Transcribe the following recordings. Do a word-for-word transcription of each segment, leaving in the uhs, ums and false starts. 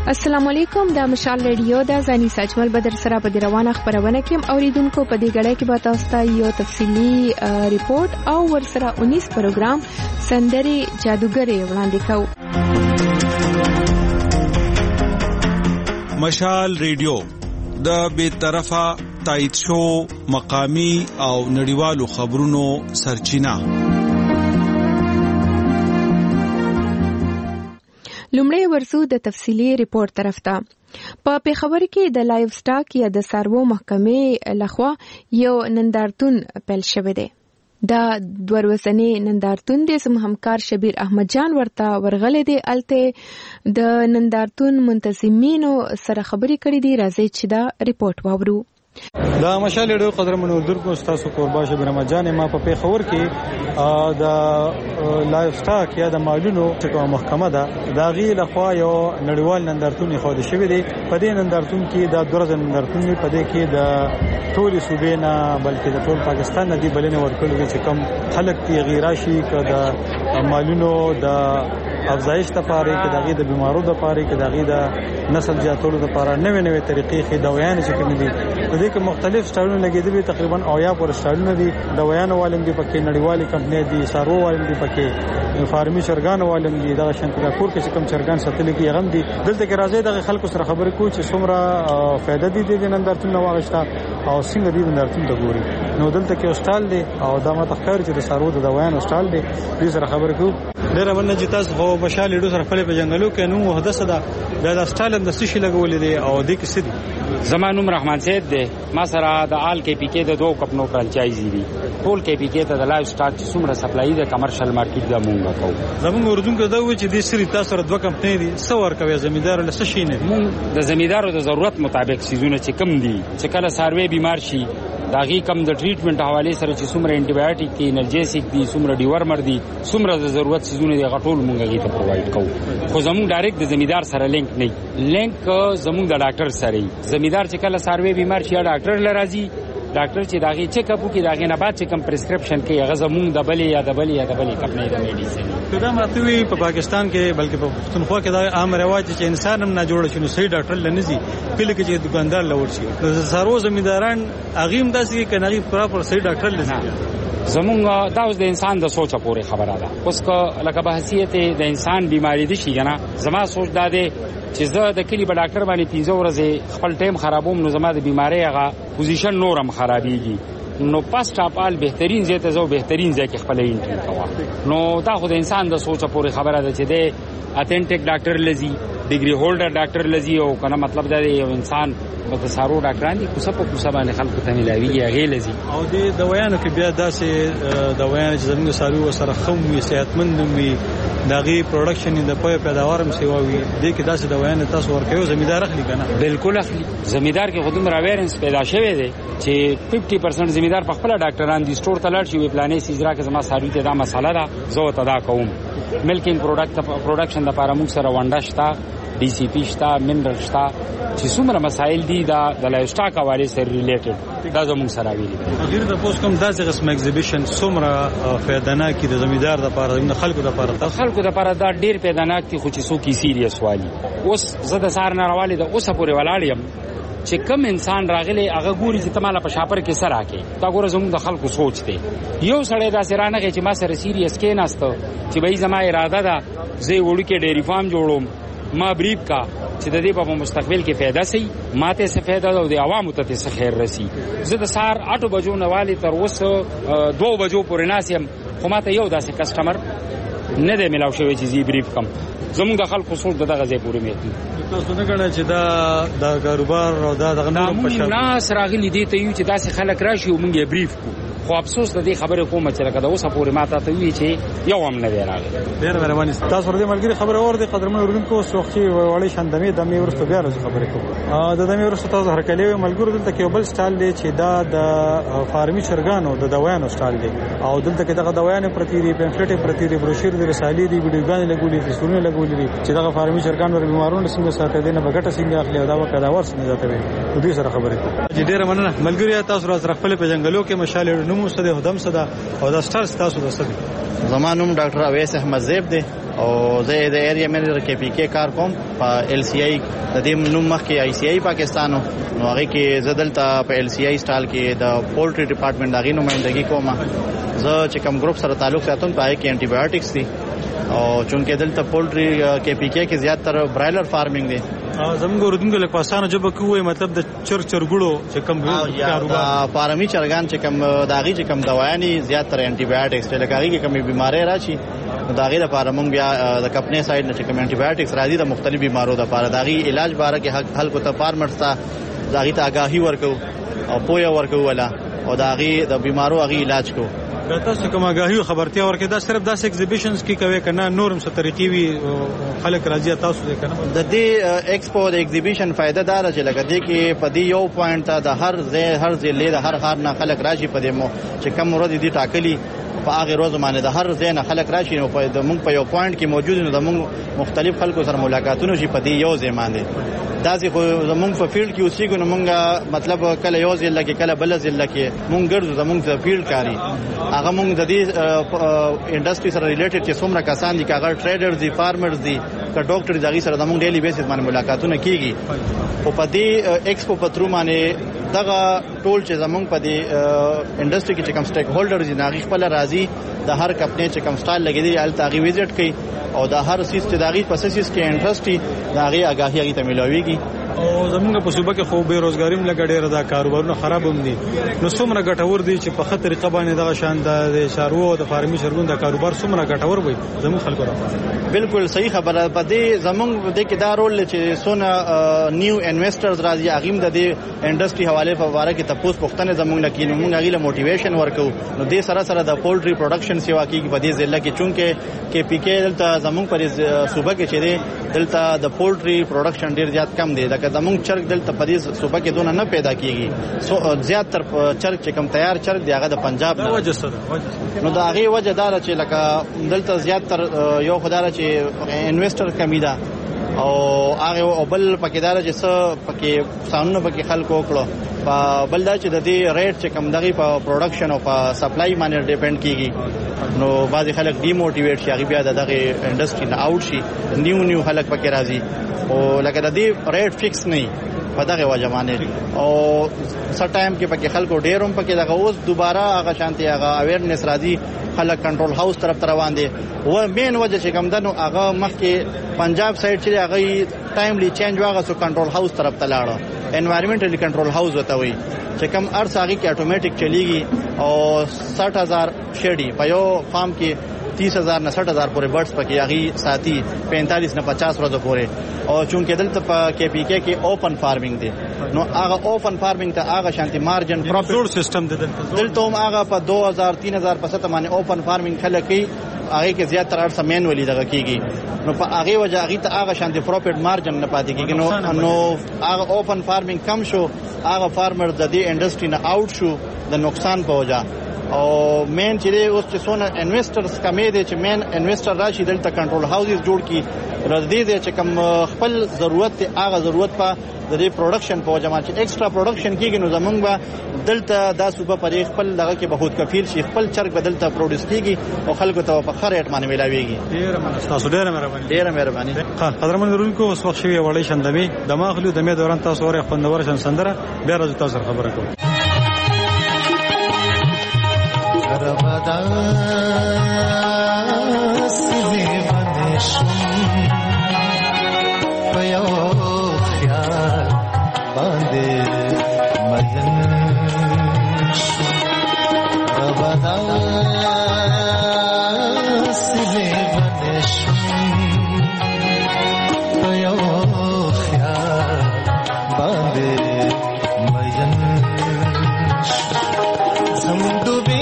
السلام علیکم، دا مشال ریډیو دا زانی ساجمل بدر سره په روانه خبرونه کې اوریدونکو په دې غړې کې به تاسو ته یو تفصیلی ریپورت او ورسره انیس پروګرام سندري جادوګرې وړاندې کوو. مشال ریډیو د بے طرفه تایید شو مقامی او نړیوالو خبرونو سرچینه. لومړی ورسو د تفصیلی ریپورت طرف ته. په پیښور کې د لایف سټاک یا د څاروو محکمې لخوا یو نندارتون پیل شوی دی. دا دوه ورځنی نندارتون د سم همکار شبیر احمد جان ورته ورغلې دی. الته د نندارتون منتظمینو سره خبرې کړې دي. راځي چې دا ریپورت واورو. دا مشال ډېر قدرمنو اردو تاسو قربان شبیر احمد جان ما په پیښور کې د لایف سټاک یا د مالونو چې کومه محکمه ده دا غي لخوا یو نړیوال نندارتون خو د شوی دی. په دې نندارتون کې د درځ نندارتون په دې کې د ټول صوبې نه بلکې د ټول پاکستان نه دی بلنه ورکړل چې کم خلک تی غیراشي کده مالونو د افزایش لپاره کې دغه د بیمارو لپاره کې دغه د نسل زیاتولو لپاره نوې نوې طریقې خې دوايان چې کوم دي په دې کې مختلف سټایلونه لګېدلي تقریبا اویا پر سټایلونه دي. دوايان والم دي پکې نړیوالې کمپنۍ دي سارو والم دي پکې فارمي چرګان والم دي دا شانتي کور کې کوم چرګان ساتل کې غم دي. دلته کې راځي د خلکو سره خبرې کوو چې څومره فائدہ دي د نندارتون واغښتا او څنګه دي نندارتون ته ګوري. نو دلته کې هوسټال دي او دا ماته ښکار چې د سارو د دوايان هوسټال دي. دې سره خبرې کوو. ډېر مننه چې تاسو خو بشال ډو سره خپل په جنگلو کې نو محدثه ده د هوسټال د سشي لګولې دي او د کې سدي. زمانوم رحمان سید دی. ما سره د آل کې پی کې د دوه کپنو فرانچایزي دي. ټول کې پی کې ته د لایف سټاک چې څومره سپلای د کمرشل مارکیټ د مونږه کوو. زموږ اردوونکو دا و چې د سری تاسو سره دوه کمپنۍ دي څور کوي زمیدار له سشي نه مونږ د زمیدارو د ضرورت مطابق سيزونه چې کم دي چې کله سروي بیمار شي داغي کم د ټریټمنټ حواله سره چې څومره انټي بایوټیک دي انرجیسیک دي څومره ډیورمر دي څومره د ضرورت سيزونه دي غټول مونږه غي ته پرووايډ کوو. خو زموږ ډایرکټ د زمیدار سره لینک نه لینک زموږ د ډاکټر سره زمیدار چې کله سروي بیمار شي ډاکټر لرازي ډاکټر چې داغي چیک اپ کوي داغي نه بعد چې کم پرسکرپشن کوي هغه زموږ د بلې یا د بلې یا د بلې کمپنۍ د میډیسن. دا ماته وی په پاکستان کې بلکې په پښتونخوا کې دا عام رواج چې انسان هم نه جوړ شي نو صحیح ډاکټر لنځي کله کې چې دکاندار لور شي نو سارو زمیداران اغیم داسې کې کنه پراپر صحیح ډاکټر لنځي. زمونږ دا اوس د انسان د سوچ پورې خبره ده. اوس که لکه په حیثیت د انسان بیماری دي شي کنه زما سوچ دا دی چې زه د کلی په ډاکټر باندې پنځه ورځې خپل ټیم خرابوم نو زما د بیماری هغه پوزیشن نورم خرابېږي. نو پاست اپ ال بهترین ځای ته زو بهترین ځای کې خپل انټری کوه. نو دا خو د انسان د سوچ پورې خبره ده چې د اتنټیک ډاکټر لذي ډیګري هولډر ډاکټر لذي او کنه مطلب دا دی یو انسان په سارو ډاکټران دي کوڅه په کوڅه باندې خلکو ته ملاويږي هغه لذي او د دوايانو کې بیا داسې دوايان چې زموږ سارو سره خومي صحتمند وي داغي پروډکشن د پوهه پیداوارم سیواوي دي کې داسې دوايان تاسو ورکوي زمیدار اخلي کنه. بالکل اخلي. زمیدار کې خودم راویرنس پیدا شوی دی چې پنځه پرسنټ زمیدار په خپل ډاکټران دي سٹور ته لاړ شي وی پلانې سیزرا کې زما سارو ته دا مساله ده زه ته دا کوم. ملکینګ پروډکټ پروډکشن د لپاره موږ سره ونډه شته D C P شتا منرل شتا چې څومره مسائل دي دا د لایف سټاک حواله سره ریلیټډ دا زموږ سره ویلي. غیر د پوس کوم داسې قسم ایگزیبیشن څومره فائدانه کی د زمیدار د لپاره د خلکو د لپاره د خلکو د لپاره دا ډیر فائدانه کی خو چې سو کی سیریس والی. اوس زه د سار نه راوالي د اوسه پورې ولاړم چې کم انسان راغلی هغه ګوري چې تماله په شاپر کې سره راکې دا ګوره زموږ د خلکو سوچ دی. یو سړی دا سرانه چې ما سره سیریس کې نهسته چې به زما اراده ده زه وړو کې ډیری فارم جوړوم ما بریب کا چې د دې په مستقبل کې फायदा سي ماته څه फायदा او د عوامو ته څه خیر رسی. زه د سار اټو بجو نه والی تر اوسه دوه بجو پورې ناسیم خو ماته یو داسې کسٹمر نه دی ملاو شوی چې زی بریف کم زموږ د خلکو سوچ دغه ځای پورې میته. تاسو نه غواړئ چې دا د کاروبار او دا دغه نور په شان ناس راغلي دي ته یو چې داسې خلک راشي او مونږ یې بریف کو. خو افسوس د دې خبره کوم چې لکه دا اوسه پورې ماته ته وی چې یو هم نه دی راغلی. ډېر مهرباني تاسو ورته ملګری خبره اوردي قدرمن اردوونکو سوخي وړي شاندمي د مې ورسته بیا راځي خبرې کوم. د دمه ورسته تاسو هرکلې ملګرو دلته کې بل سټال دی چې دا د فارمي چرګانو د دوايانو سټال دی او دلته کې دغه دوايانو پرتی دی پمفلټ پرتی دی بروشر دی رسالې دی ویډیوګان لګولې دي سونه لګولې دي چې دغه فارمي چرګانو د بیمارونو څنګه ساتي دي نه بغټه څنګه اخلي دا وکړه ورس نه ځاتوي د دې سره خبرې کوم. ډېر مننه ملګری تاسو راځه خپل په جنگلو کې مشال نوم سده هدم سده او دا سټار تاسو د سده. زمانوم ډاکټر اویس احمد زیب دی او زه د ایریا منیجر کې پی کې کار کوم په ال سی آی د دې نوم مخ کې آی سی آی پاکستانو نو هغه کې زه دلته په ال سی آی سټایل کې د پولټری ډپارټمنټ دغه نمائندګي کوم. زه چې کوم ګروپ سره تعلق ساتم پای کې انټي بایوټکس دي او چونکه دلته پولټری کې پی کې کې زیات تر برایلر فارمینګ دي. زموږ ورودونکو له پاسانو جبه کوی مطلب د چر چرګړو چې کوم کاروبار فارمي چرګان چې کوم داغي چې کوم دواياني زیات تر انټي بایوټکس چې لکه هغه کومي بيمارۍ راشي داغي لپاره موږ بیا د کمپنی سایډ نه چې کوم انټي بایوټکس راځي د مختلف بيمارو لپاره داغي علاج باره کې خلکو ته فارمرز ته داغي ته آگاهي ورکو او پوهه ورکو ولا او داغي د بيمارو هغه علاج کو. دا تاسو کومه غاهي خبرتیا ورکې دا صرف داس ایگزیبیشنز کې کوي کنه نورم څه طریقې وي خلک راځي تاسو دې کنه د دې ایکسپو د ایگزیبیشن فائدہ دار چې لکه دې کې په دې یو پوینټ د هر ځای هر ځای د هر خار نه خلک راشي په دې مو چې کوم ورځ دې ټاکلي په هغه ورځ باندې د هر ځای نه خلک راشي نو په موږ په یو پوینټ کې موجود نو د موږ مختلف خلکو سره ملاقاتونه شي په دې یو ځای باندې دا چې خو زمونږ په فیلډ کې اوسېږو نو مونږ مطلب کله یو ځای لکه کله بل ځای لکه مونږ ګرځو زمونږ د فیلډ کاری هغه مونږ د دې انډستری سره ریلیټډ چې څومره کسان دي کاغه ټریډرز دي فارمرز دي که ډاکټر دغه سره زمونږ ډیلی بیسس باندې ملاقاتونه کیږي او په دې ایکسپو پترو باندې دغه ټول چې زمونږ په دې انډستری کې چې کوم سټیک هولډرز دي ناغي خپل راضي د هر کمپنی چې کوم سټایل لګیدي ال تاغي وزټ کوي او د هر سیس ته دغه پروسس کې انټرسټي دغه آگاهي هغه ته ملويږي. او زمونږ په صوبه کې خو بیروزګاری هم لګ ډېر دا کاروبارونه خراب هم دي نو څومره ګټور دي چې په خطر طریقه باندې دغه شان د شارو د فارمي شرګون د کاروبار څومره ګټور وي زموږ خلکو راځي. بالکل صحیح خبره په دې زمونږ د کې دا رول چې سونه نیو انویسټرز راځي اغیم د دې انډستری حواله په واره کې تاسو پښتنه زمونږ لکه موږ غیله موټیویشن ورکو نو دې سره سره د پولټری پروډکشن سیوا کیږي په دې ځله کې چونکه کې پی کې دلته زمونږ پر صوبه کې چیرې دلته د پولټری پروډکشن ډیر زیات کم دی دا زمونږ چرګ دلته په دې صوبه کې دونه نه پیدا کیږي سو زیات تر چرګ چې کم تیار چرګ دی هغه د پنجاب نه وجه سره نو دا هغه وجه دار چې لکه دلته زیات تر یو خدای چې انویسټر کمی ده او هغه او بل پکیدار چې څه پکې سامنے پکې خلکو وکړو په بل دا چې د دې ریټ چې کم دغه په پروډکشن او په سپلای باندې ډیپند کیږي نو بعضی خلک ډی موټیویټ شي هغه بیا دغه انډستری نه اوټ شي نیو نیو خلک پکې راځي او لکه د دې ریټ فکس نه په دغه وجه باندې او سر ټایم کې پکې خلکو ډیروم پکې دغه اوس دوباره هغه شانتي هغه اویرنس راځي خلک کنټرول هاوس طرف ته روان دي و مین وجه چې کوم دنو هغه مخکې پنجاب سایډ چې هغه ټایملی چینج واغه سو کنټرول هاوس طرف ته لاړو انوایرنمنټلی کنټرول هاوس وته وي چې کوم ارس هغه کې اتوماتیک چلیږي او ساٹھ ہزار شیډي په یو فارم کې तीस हजार نه साठ हजार پورې برډز پکې هغه ساتي پینتالیس نه پچاس ورځې پورې او چونکه دلته په کې پی کې کې اوپن فارمینګ دی نو هغه اوپن فارمینګ ته هغه شانتي مارجن پروفیټ سیستم دی دلته هم هغه په دو هزار تین هزار په سته باندې اوپن فارمینګ خلک کوي هغه کې زیات تر ارسه مینولی دغه کیږي نو په هغه وجه هغه ته هغه شانتي پروفیټ مارجن نه پاتې کیږي نو نو هغه اوپن فارمینګ کم شو هغه فارمر د دې انډستری نه اوټ شو د نقصان په وجه او مین چې اوس چې څونه انویسټرز کمې دي چې مین انویسټر راشي دلته کنټرول هاوسز جوړ کی ردی دي چې کم خپل ضرورت ته هغه ضرورت په د دې پروډکشن په وجه باندې ایکسترا پروډکشن کیږي نو زمونږ به دلته دا صوبه پرې خپل دغه کې بہت کفیل شي خپل چرګ بدلته پروډوس کیږي او خلکو ته په خریټ باندې ملاويږي. ډیره مننه تاسو ډیره مهرباني ډیره مهرباني. قدرمن ورونکو اوس وخت شوی وړي شندمي دماغلو د مې دوران تاسو ورې خوندور شن سندره بیا راځو تاسو خبره کوم. رمضان سیمه شوم پيو خیال باندې مدن شوم رمضان سیمه شوم پيو خیال باندې مدن زمدوبه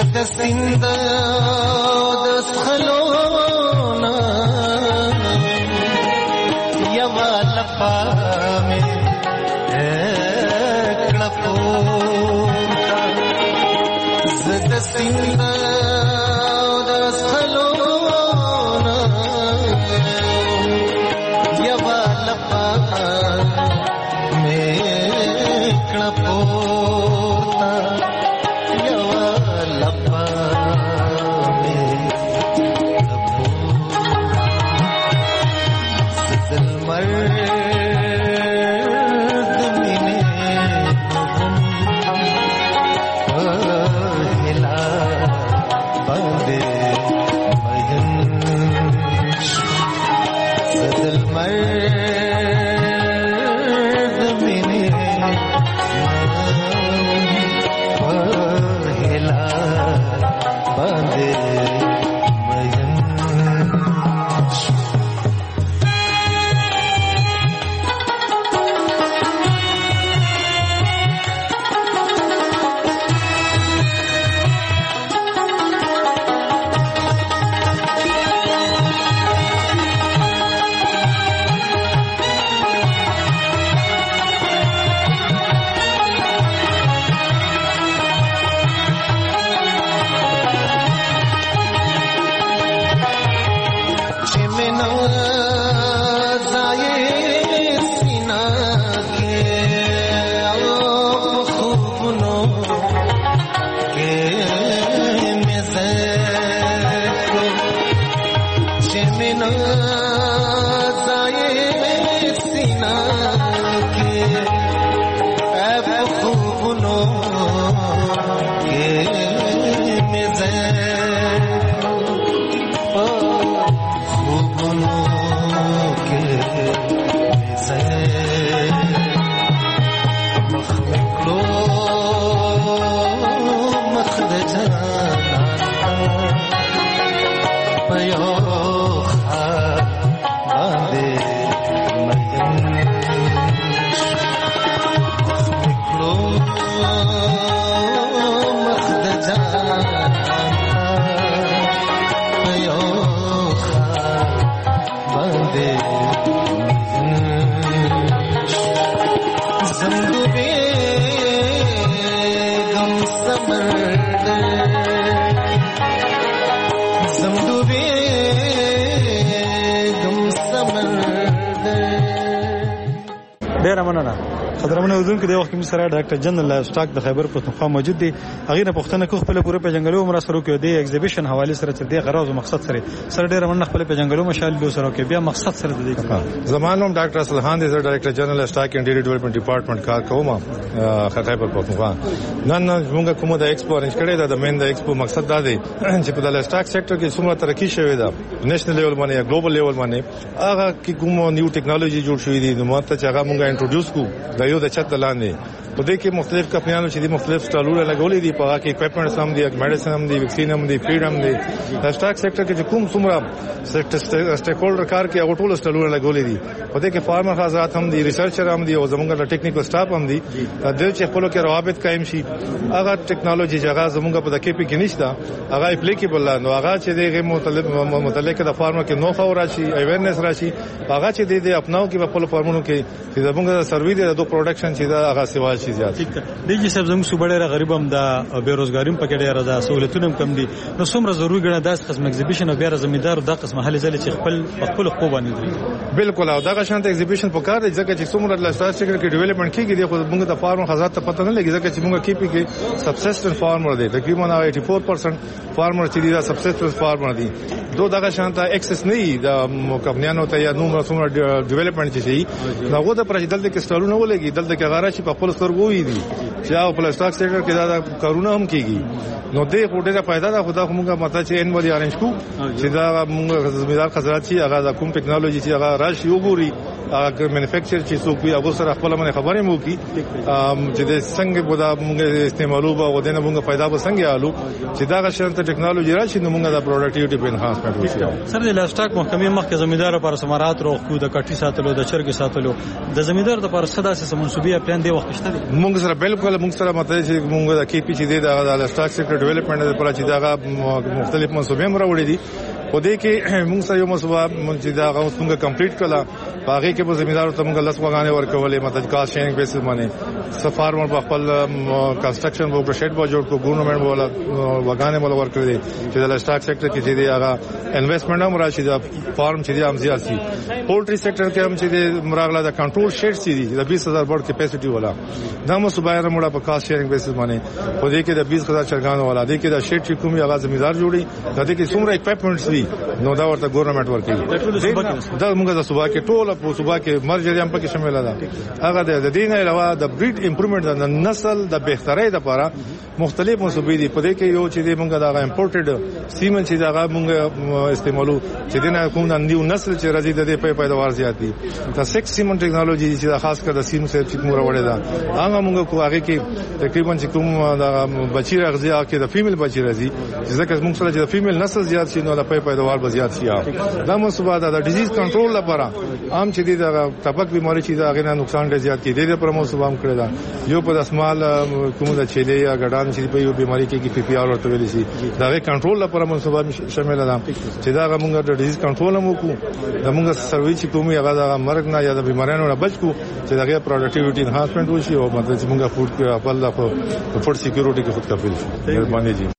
زد سیند د سخلونا یوا لپا می کړپوتا زد سیند د سخلونا یوا لپا می کړپوتا یوا لپا می کړپوتا زل مر ډیر مننه. قدرمن اوردونکو د وخت کې سره ډاکټر جنرال لایف سټاک د خیبر پښتونخوا موجود دی. هغه نه پښتنه کو خپل پوره په جنگلو عمر سره کې دی ایگزیبیشن حواله سره چې دی غرض او مقصد سره سره ډیر مننه خپل په جنگلو مشال لو سره کې بیا مقصد سره دی. زمانوم ډاکټر اصلحان دی ډایریکټر جنرال سټاک اینڈ ډیولپمنٹ ډپارټمنټ کار کوم خیبر پښتونخوا. نن موږ کومه د ایکسپو ارنج کړی دا د مین د ایکسپو مقصد دا دی چې په د سټاک سېکټر کې څومره ترقی شوې ده نېشنل لیول باندې یا ګلوبل لیول باندې هغه کې کومه نیو ټیکنالوژي جوړ شوې دي نو ماته چې هغه موږ انټروډوس کو د یو د چت لاندې په دې کې مختلف کمپنیانو چې دي مختلف سټالونه لګولې دي په هغه کې اکوپمنټس هم دي میډیسن هم دي ویکسین هم دي فیډ هم دي د سټاک سېکټر کې کوم څومره سټیک هولډر کار کې هغه ټول سټالونه لګولې دي په دې کې فارمر حضرات هم دي ریسرچر هم دي او زموږ د ټیکنیکل سټاف هم دي د چې خپل کې روابط قائم شي هغه ټیکنالوژي چې هغه زموږ په دکې په کې نشته هغه اپلیکیبل نو هغه چې دغه متعلق د فارمر کې نو خو راشي اویرنس راشي هغه چې د دې خپلو کې په خپل فارمونو کې چې زموږ د سروي د دوه پروډکشن چې دا هغه سیوا شي زیات دیږي سب زموږ صوبه ډیره غریب هم ده بیروزګاری هم پکې ډیره ده سہولتونه هم کم دي نو څومره ضروري ګڼه داس قسم ایگزیبیشن او بیا زمیندار د قسم حل ځل چې خپل خپل خو باندې دي بالکل او دا شانت ایگزیبیشن په کار دی ځکه چې څومره د سټاک سېکټر کې ډیولپمنٹ کیږي د موږ د فارمر حضرات ته پته نه لګي ځکه چې موږ کې پی کې سبسیسټنس فارمر دی تقریبا اټي فور پرسنټ فارمر چې دی دا سبسیسټنس فارمر دی دو دا شانت ایکسس نه دی د کمپنیانو ته یا نو څومره ډیولپمنٹ چې شي هغه د پرېدل د کستالونه ولګي دلته کې غاره چې په خپل سترګو وي دي چې او په سټاک سېکټر کې دا کارونه هم کیږي نو دې هوټه ته پیدا ده خدا موږ ماته چې ان ولی ارنج کو چې دا موږ زمیدار حضرات چې هغه کوم ټیکنالوژي چې هغه راشي وګوري هغه مینوفیکچر چې څوک وي هغه سره خپل باندې خبرې مو کی چې د څنګه به دا موږ استعمالو به ودنه موږ پیدا به څنګه آلو چې دا غشنت ټیکنالوژي راشي نو موږ دا پروډکټیوټي په انهانسمنت وشي. سر د لاسټاک محکمې مخکې زمیندار پر سمارات روغ کو د کټي ساتلو د چرګ ساتلو د زمیندار د پر صدا سه منسوبي پلان دی وخت شته موږ سره بالکل موږ سره مته چې موږ د کی پی چې دی د لاسټاک سیکټر ډیولپمنٹ لپاره چې دا مختلف منسوبې مروړي دي په دې کې موږ سره یو مسوبه چې دا غوښ موږ کمپلیټ کړه باغې کې په زمیندار ته موږ لاس وغانې ورکولې مته کاست شیرینګ بیسس باندې سفارمر په خپل کنسټرکشن وو پروجیکټ وو جوړ کو ګورنمنت ولا وغانې ولا ورکړي چې د لاسټاک سیکټر کې چې دی هغه انویسټمنټ هم راشي دا فارم چې دی هم زیات شي. پولټری سیکټر کې هم چې دی مراغله د کنټرول شیډ سي دی د بیس هزار بورډ کیپاسټي ولا دا مسوبه یې موږ په کاست شیرینګ بیسس باندې په دې کې د بیس هزار چرګان ولا دې کې د شیډ چې کومي هغه زمیندار جوړي د دې کې څومره اکوپمنټس وي نو دا ورته ګورنمنت ورکړي دا موږ د صوبا کې ټول په صوبا کې مرجر هم پکې شامل ده. هغه د دې نه علاوه د بریډ امپروومنت د نسل د بهترۍ لپاره مختلف منسوبې دي په دې کې یو چې موږ دا امپورټډ سیمن چې دا موږ استعمالو چې دنه کوم د نیو نسل چې راځي د دې په پیداوار زیات دي دا سکس سیمن ټیکنالوژي چې خاص کر د سیم سره چې موږ وړه ده هغه موږ کو هغه کې تقریبا چې کوم د بچی راځي هغه کې د فیمیل بچی راځي چې ځکه موږ سره چې د فیمیل نسل زیات شي نو د په پیداوار به زیات شي. دا منسوبه د ډیزیز کنټرول لپاره عام چې د ټپک بیماری چې دا غنه نقصان ډیر زیات کیږي د پر منسوبه هم کړی دا یو په اسمال کوم د چيلې یا ګډان چې په یو بیماری کې کې پی پی آر ورته ویل شي دا غي کنټرول لپاره منسوبه شامل ده چې دا موږ د ډیزیز کنټرول هم وکړو دا موږ سروي چې کومي هغه د مرګ نه یا د بیماریانو نه بچ کو چې دا غي پروډکټیوټي انهانسمنت وشي او مطلب چې موږ فود کې خپل د فود سکیورټي کې خود کفیل شو. مهرباني جی.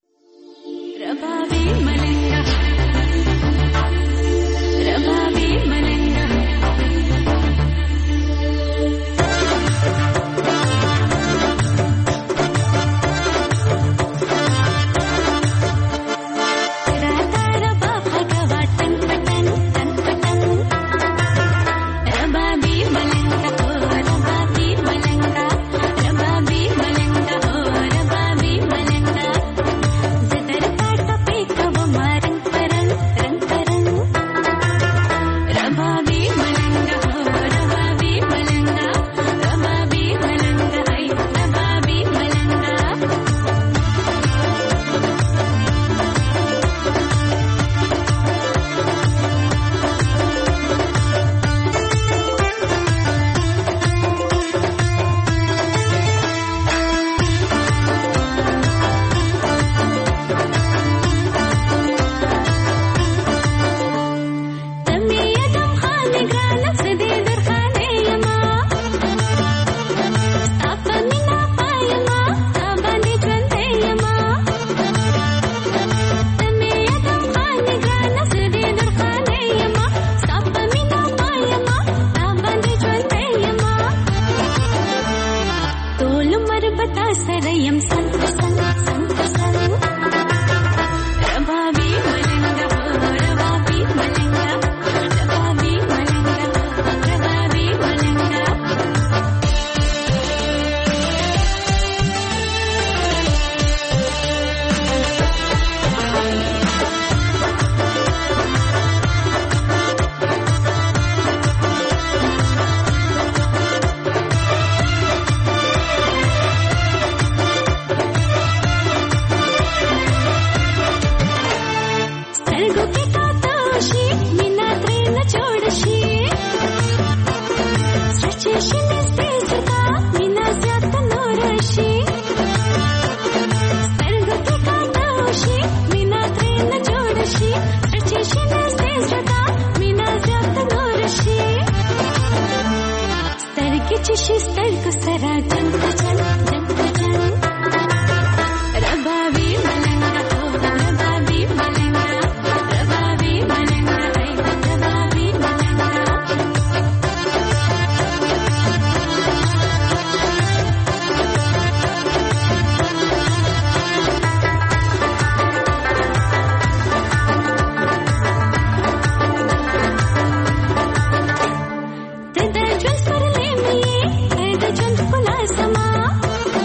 Just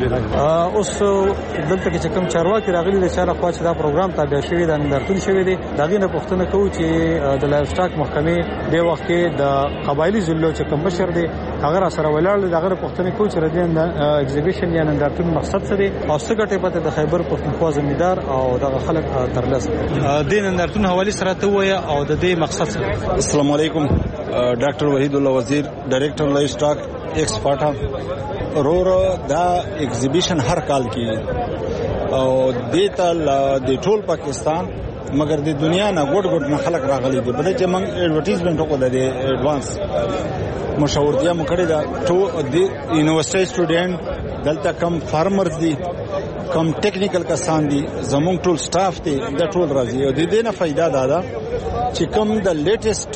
اوس دلته کې چې کوم چارواکي راغلي د چاره خوا چې دا پروګرام تابع شوی د نندارتون شوی دی دا غینه پښتنه کوي چې د لایف سټاک محکمې د وخت کې د قبایلی ضلعو چې کوم مشر دی هغه سره ولاړ دی هغه پښتنه کوي چې د ایگزیبیشن یا نندارتون مقصد څه دی او څه ګټه پته د خیبر پښتونخوا زمیندار او دغه خلک ترلاسه د نندارتون حواله سره ته وای او د دې مقصد څه. السلام علیکم. ډاکټر وحید الله وزیر ډایریکټر لایف سټاک ایکس پاټا رور دا ایگزیبیشن هر کال کی او دیتا د ټول پاکستان مگر د دنیا نه ګډ ګډ نه خلک راغلي دي بلکې موږ ایڈورټایزمنت وکړو د ایڈوانس مشاورتیا مو کړی دا ټول د یونیورسيټي سټوډنټ دلته کم فارمرز دي کم ټیکنیکل کسان دي زموږ ټول سټاف دي د ټول راځي او د دې نه फायदा دادا چې کم د لیټیسټ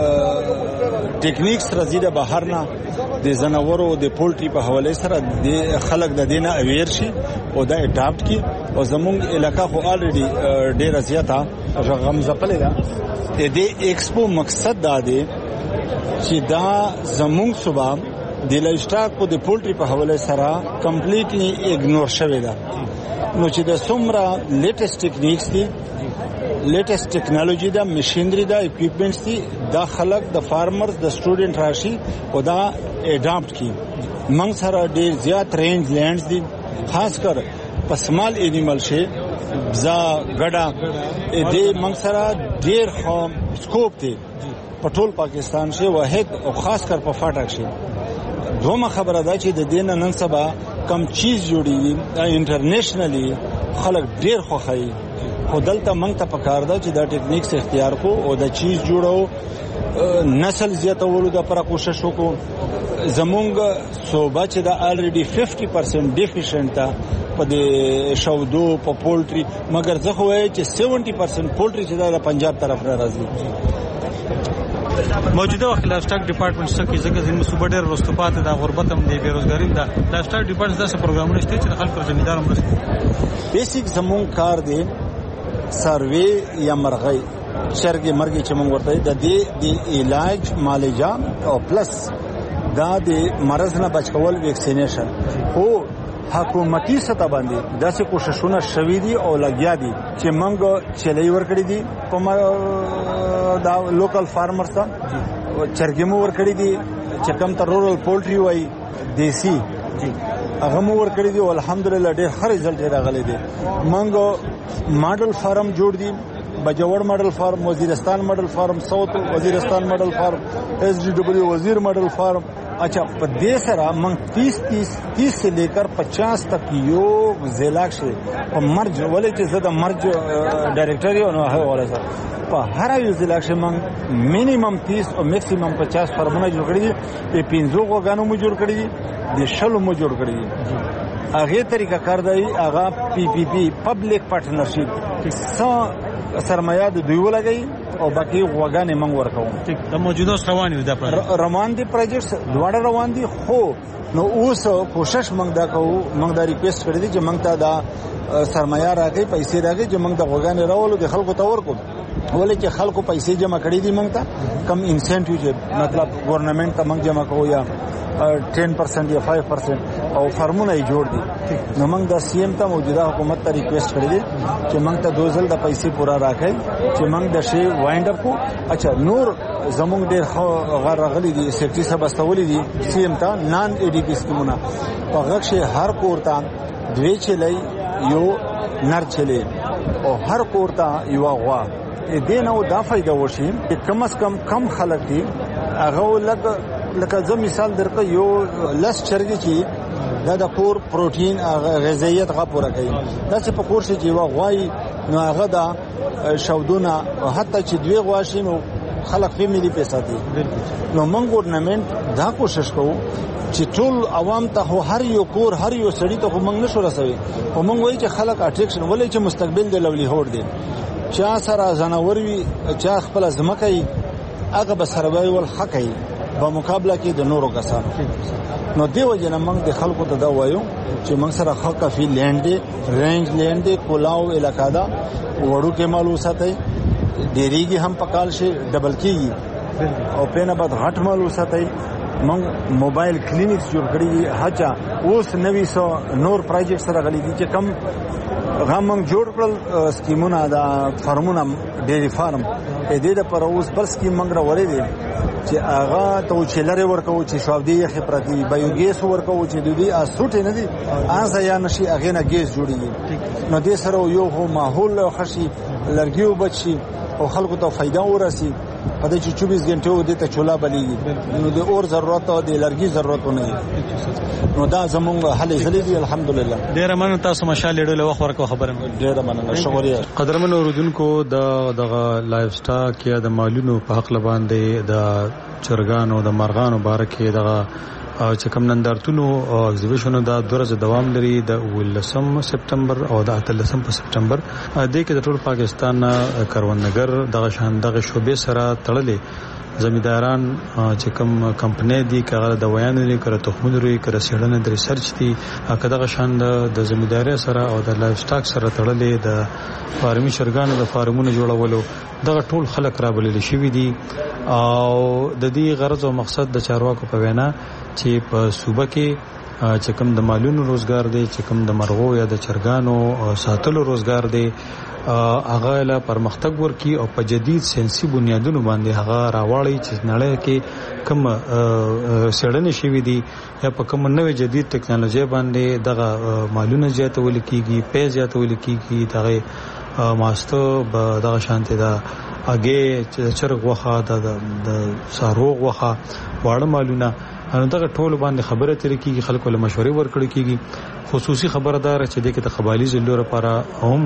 ټیکنیکس راځي د بهر نه د زناورو د پولټری په حواله سره د خلک د دینه اویر شي او دا اډاپټ کی او زموږ علاقہ خو الریډي ډیر زیاته رقم زپلې ده د دې ایکسپو مقصد دا دی چې دا زموږ صوبه د لایفسټاک په د پولټری په حواله سره کمپلیټلی اګنور شوی ده نو چې د څومره لیټیسټ ټیکنیکس دي لیټیسټ ټیکنالوژي دا ماشينري دا اکوپمنټس دي دا خلک د فارمرز د سټوډنټ راشي او دا اډاپټ کی موږ سره ډیر زیات رینج لینډز دي خاص کر په سمال انیمل شي بزا ګډا دې موږ سره ډیر خو سکوپ دی په ټول پاکستان شي واحد او خاص کر په فاټک شي دومره خبره ده چې د دین نن سبا کم چیز جوړي انټرنیشنلی خلک ډیر خوخایي خو دلته موږ ته پکار ده چې دا ټیکنیکس اختیار کو او د چیز جوړو نسل زیاتولو د پر کوشش وکړو زمونږ صوبه چې دا الریډي پنځه پرسنټ ډیفیشنت ده په د شودو په پولټری مګر زه خو وایم چې سیونټي پرسنټ پولټری چې دا پنجاب طرف نه راځي موجوده وخت لایف سټاک ډپارټمنټ څخه ځکه زموږ صوبه ډېر رستوپات ده غربت هم دی بیروزګاری ده لایف سټاک ډپارټمنټ داسې پروګرامونه شته چې خلکو زمیندار هم رسي بیسیک زمون کار دی سروي یا مرغۍ چرګي مرګي چې موږ ورته د دې د علاج معالجه او پلس دا د مرض نه بچ کول ویکسینیشن او حکومتي سطح باندې داسې کوششونه شوي دي او لګیا دي چې موږ چلای ورکړي دي په دا لوکل فارمرز ته چرګي مو ورکړي دي چې کم تر رورل پولټری وای دیسی هغه مو ورکړي دي او الحمدلله ډېر ښه رزلټ راغلی دی موږ ماډل فارم جوړ دي بجوړ ماډل فارم وزیرستان ماډل فارم ساوث وزیرستان ماډل فارم ایس ڈی ڈبلیو وزیر ماډل فارم اچھا په دې سره موږ تیس تیس تیس سے لے کر پچاس تک یو ضلع کې په مرج ولې چې زه د مرج ډایریکټر یو نو هغه ولا سره په هر یو ضلع کې موږ مینیمم تیس او میکسیمم پچاس فارمونه جوړ کړی دي په پنځو غوګانو مو جوړ کړی دي د شلو مو جوړ کړی دي هغه طریقه کار دی هغه پی پی پی پبلک پارټنرشپ څو سرمایه د دوی ولګي او باقي غوګانې موږ ورکوو د موجوده روان دي د روان دي پروجیکټس دواړه روان دي خو نو اوس کوشش موږ دا کوو موږ دا ریکوست کړی دي چې موږ ته دا سرمایه راکړي پیسې راکړي چې موږ د غوګانې راولو د خلکو ته ورکو ولې چې خلکو پیسې جمع کړي دي موږ ته کم انسنټیو چې مطلب ګورنمنت ته موږ جمع کوو یا ټین پرسنټ یا فایو پرسنټ او فرمونه یې جوړ دي نو موږ د سی ایم ته موجوده حکومت ته ریکوست کړی دي چې موږ ته دوزل د پیسې پورا راکړي چې موږ د شی وایند اپ کو اچھا نور زموږ ډېر غیر غلي دي سیفټي سبستولې دي سی ایم ته نان ای ډی پی سکیمونه په هغه شی هر کورتا دوی چلای یو نر چلی او هر کورتا یو غوا دې نو دا فائدہ وشي چې کم از کم کم خلک دي هغه لګ لکه زه مثال درکړم یو لس چرګي چې دا د کور پروتین غذایت غا پوره کوي دا چې په کور شي چې واغوي نو هغه دا شودونه حتی چې دوی غواشي نو خلک فیملی پیسې دي نو موږ ګورنمنت دا کوشش کوو چې ټول عوام ته هر یو کور هر یو سړی ته موږ نشو رسوي او موږ وایي چې خلک اټریکشن ولې چې مستقبل د لولي هور دي چا سره زناور وي چا خپل ځمکه هغه به سروایول حق کوي په مقابله کې د نورو کسانو نو دیو جن موږ د خلکو ته دا وایو چې موږ سره حق کافي لینډ دی رینج لینډ دی کولاو علاقہ دا وړو کې مالو ساتي ډیریږي هم پکال شي ډبل کیږي او په نه بعد غټ مالو ساتي موږ موبایل کلینیک جوړ کړی هچا اوس نوي سو نور پروجیکټ سره غلي دي چې کم غمنګ جوړ کړل سکیمونه دا فارمونه ډېری فارم په دې د پر اوس بل سکیم منګ راوړې دي چې هغه ته چې لري ورکو چې شاودي خبرتي بایوګیس ورکو چې د دې اسوټ نه دي آزا یا نشي هغه نه ګیس جوړي نو دې سره یو هو ماحول خشي لرګیو بچي او خلکو ته فائدہ ورسي په دې چې چوبیس غنټه و دې ته چولا بلیږي نو د اور ضرورت او د لرګي ضرورت نه نو دا زمونږ حل زلي دي الحمدلله. ډیر مننه تاسو مشال لیدل وخت ورکو خبره ډیر مننه شکریہ. قدرمن اوردونکو د دغه لایف سټاک یا د مالونو په حق لباندې د چرګانو د مرغانو بارکه دغه چې کوم نندارتونو او ایگزیبیشنونو دا دوه ورځې دوام لري د ولسم سپتمبر او د اتلسم په سپتمبر د کې د ټول پاکستان کروندګر دغه شان دغه شوبې سره تړلې زمینداران چې کوم کمپنۍ دي کغه د ویانو لري کړه تخمونه لري کړه سیړنه د ریسرچ دي کداغه شان د زمینداري سره او د لایف سټاک سره تړلې د فارمي شرګانو د فارمونو جوړولو دغه ټول خلک را بلل شوی دي او د دې غرض او مقصد د چارواکو په وینا چې په صوبه کې چې کوم د مالونو روزګار دی چې کوم د مرغو یا د چرګانو ساتلو روزګار دی هغه له پرمختګ ورکی او په جدید ساينسي بنیادونو باندې هغه راوړی چې نړۍ کې کوم سړنې شوې دي یا په کوم نوې جدید ټکنالوژي باندې دغه مالونه زیاتول کیږي پیسې زیاتول کیږي دغه ماستو دغه شانته دا اگې چرګ وخه د ساروغ وخه واړه مالونه نو دغه ټول باندې خبره ترې کیږي خلکو له مشورې ورکړي کیږي خصوصي خبردار چې د کې د قبایلی ضلع لپاره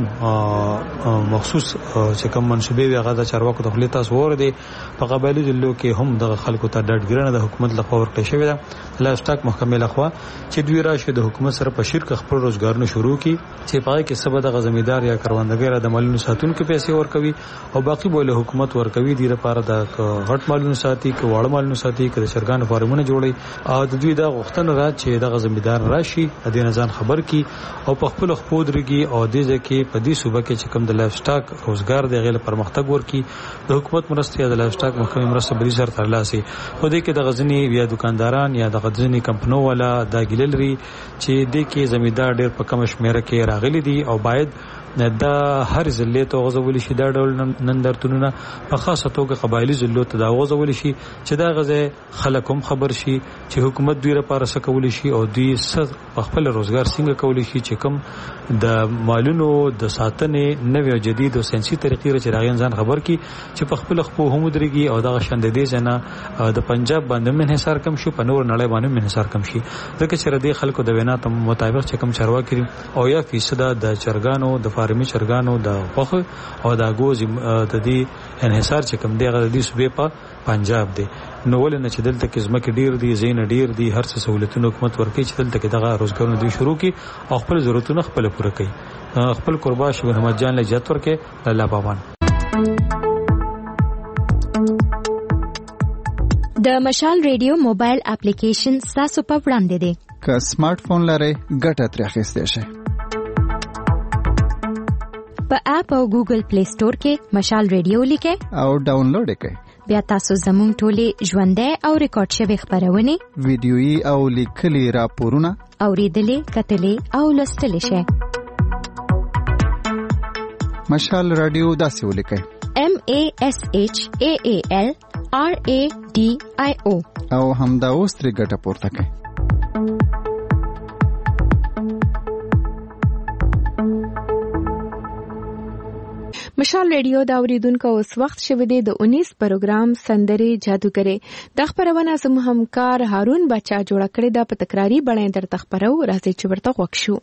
هم مخصوص چې کوم منسوبې وي هغه د چارواکو د خپل تاسو ور دي په قبایلی ضلع کې هم د خلکو ته ډاډګرنه د حکومت لخوا ورکړي شوی ده لایف سټاک محکمې لخوا چې دوی راشه د حکومت سره په شرک خپل روزګارونه شروع کړي چې پای کې سبا د زمیندار یا کروندګر د مالونو ساتونکو پیسې ورکوي او باقي بوله حکومت ورکوي د لپاره د غټ مالونو ساتي کې واړه مالونو ساتي کې شرګان فارمونه جوړي او د دوی د غوښتنه را چې د زمیندار راشي د دې نظام خبر کی او په خپل خپل درګي او د ځکه په دې صوبه کې چې کوم د لایف سټاک روزګار دی غیر پرمختګ ورکی د حکومت مرسته د لایف سټاک محکمې مرسته بلی سره ترلاسي خو دې کې د غزنی یا دکانداران یا د غزنی کمپنو ولا د ګللري چې دې کې زمیندار ډېر په کم شمیره کې راغلي دي او باید دا هر ضلع ته غوځول شي دا ډول نندارتونونه په خاصه توګه قبایلی ضلعو ته دا غوځول شي چې دا غزه خلک هم خبر شي چې حکومت دوی لپاره څه کول شي او دوی څه خپل روزګار څنګه کول شي چې کوم د مالونو د ساتنې نوې او جدید او ساينسي طریقې چې راغین ځان خبر کی چې په خپل خپل هم درګي او دا شند دي ځنه د پنجاب باندې من حصار کم شي په نور نړۍ باندې من حصار کم شي ځکه چې ردی خلکو د وینا ته مطابق چې کوم چارواکي او یا فیصد د چرګانو د فارمي چرګانو د غوخه او د اګوز د دې انحصار چې کوم دی غل دي صوبې په پنجاب دی نو ولنه چې دلته کې زمکه ډیر دي زین ډیر دي هر څه سہولتونه حکومت ورکړي چې دلته کې دغه روزګارونه دوی شروع کړي او خپل ضرورتونه خپل پوره کړي خپل قربا شو محمد جان له جات ورکې الله پامان د مشال ریډیو موبایل اپلیکیشن تاسو په وړاندې دی که سمارټ فون لرئ ګټه ترې اخیستی شئ په اپ او ګوګل پلی سٹور کې مشال ریډیو لیکئ او ډاونلوډ یې کړئ بیا تاسو زموږ ټولې ژوندۍ او ریکارډ شوی خبرونه ویډیويي او لیکلي راپورونه اوریدلې کتلې او لوستلې شئ مشال رادیو داسې ولیکئ M A S H A A L R A D I O او همدا اوس ترې ګټه پورته کړئ مشال ریډیو دا اوریدونکو اوس وخت شوه دی د انیس پروګرام سندري جادوګره د خبرونه زموږ همکار هارون بچا جوړ کړی دا په تکراری بڼه درته خبرو راځي چې ورته وښو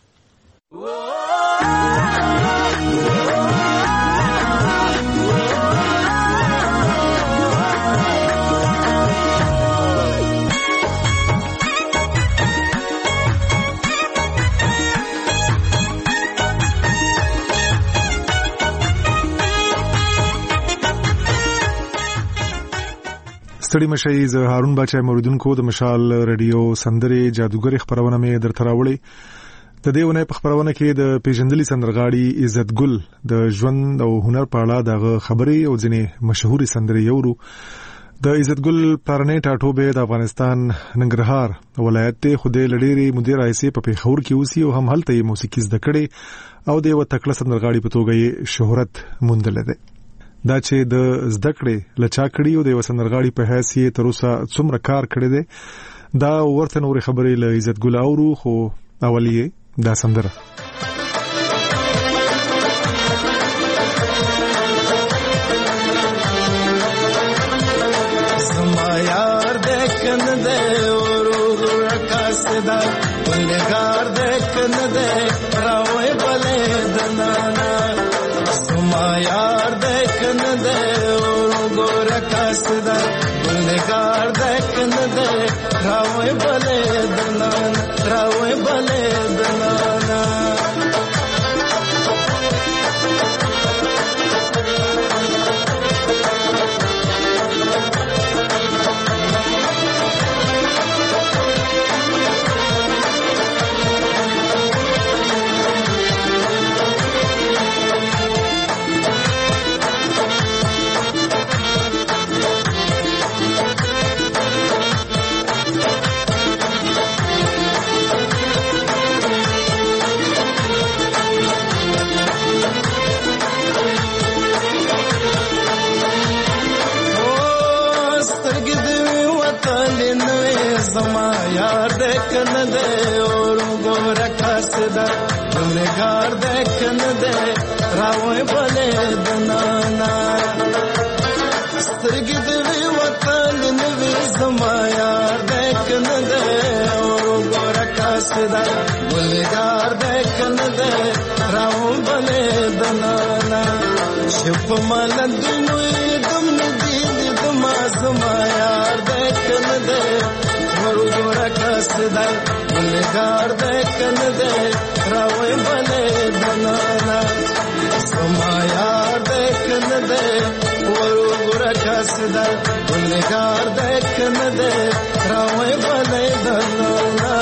ستړي مشي زه هارون بچا موریدونکو د مشال رادیو سندري جادوګر خبرونه مې درته راوړي د دې ونه په خبرونه کې د پیژندلي سندرغاړي عزت ګل د ژوند او هنر په اړه د خبري او ځینې مشهوري سندري یورو د عزتګل پلارنې ټاټوبه د افغانستان ننګرهار ولایت ته خوده لډيري مدیر رئیس په پیښور کې اوسي او هم هلته یې موسیقي زده کړې او د یو تکړه سندرغاړي په توګه یې شهرت موندل ده. دا چې د زده کړې لچا کړی او د یو سندرغاړي په حیثیت تر اوسه څومره کار کړی دی دا ورته نور خبرې له عزتګل اورو خو اولیه دا سندره دا ګلګار دک نه ده راوي بلې دنانا سما یار دک نه ده ګور کاس دا ګلګار دک نه ده راوي بلې دنانا راوي بلې دنانا سما یار دک نه ده اور ګور کاس دا ګلګار دک نه ده راوي بلې دنانا سترګې دې وطن نوې سما یار دک نه ده اور ګور کاس دا ګلګار دک نه ده راوي بلې دنانا شپ مال دنوي دم دې دې ما سما یار دک نه ده ورګور کاس دا ګلګار دک نه ده راوي بلې دنانا سما یار دک نه ده ورګور کاس دا ګلګار دک نه ده راوي بلې دنانا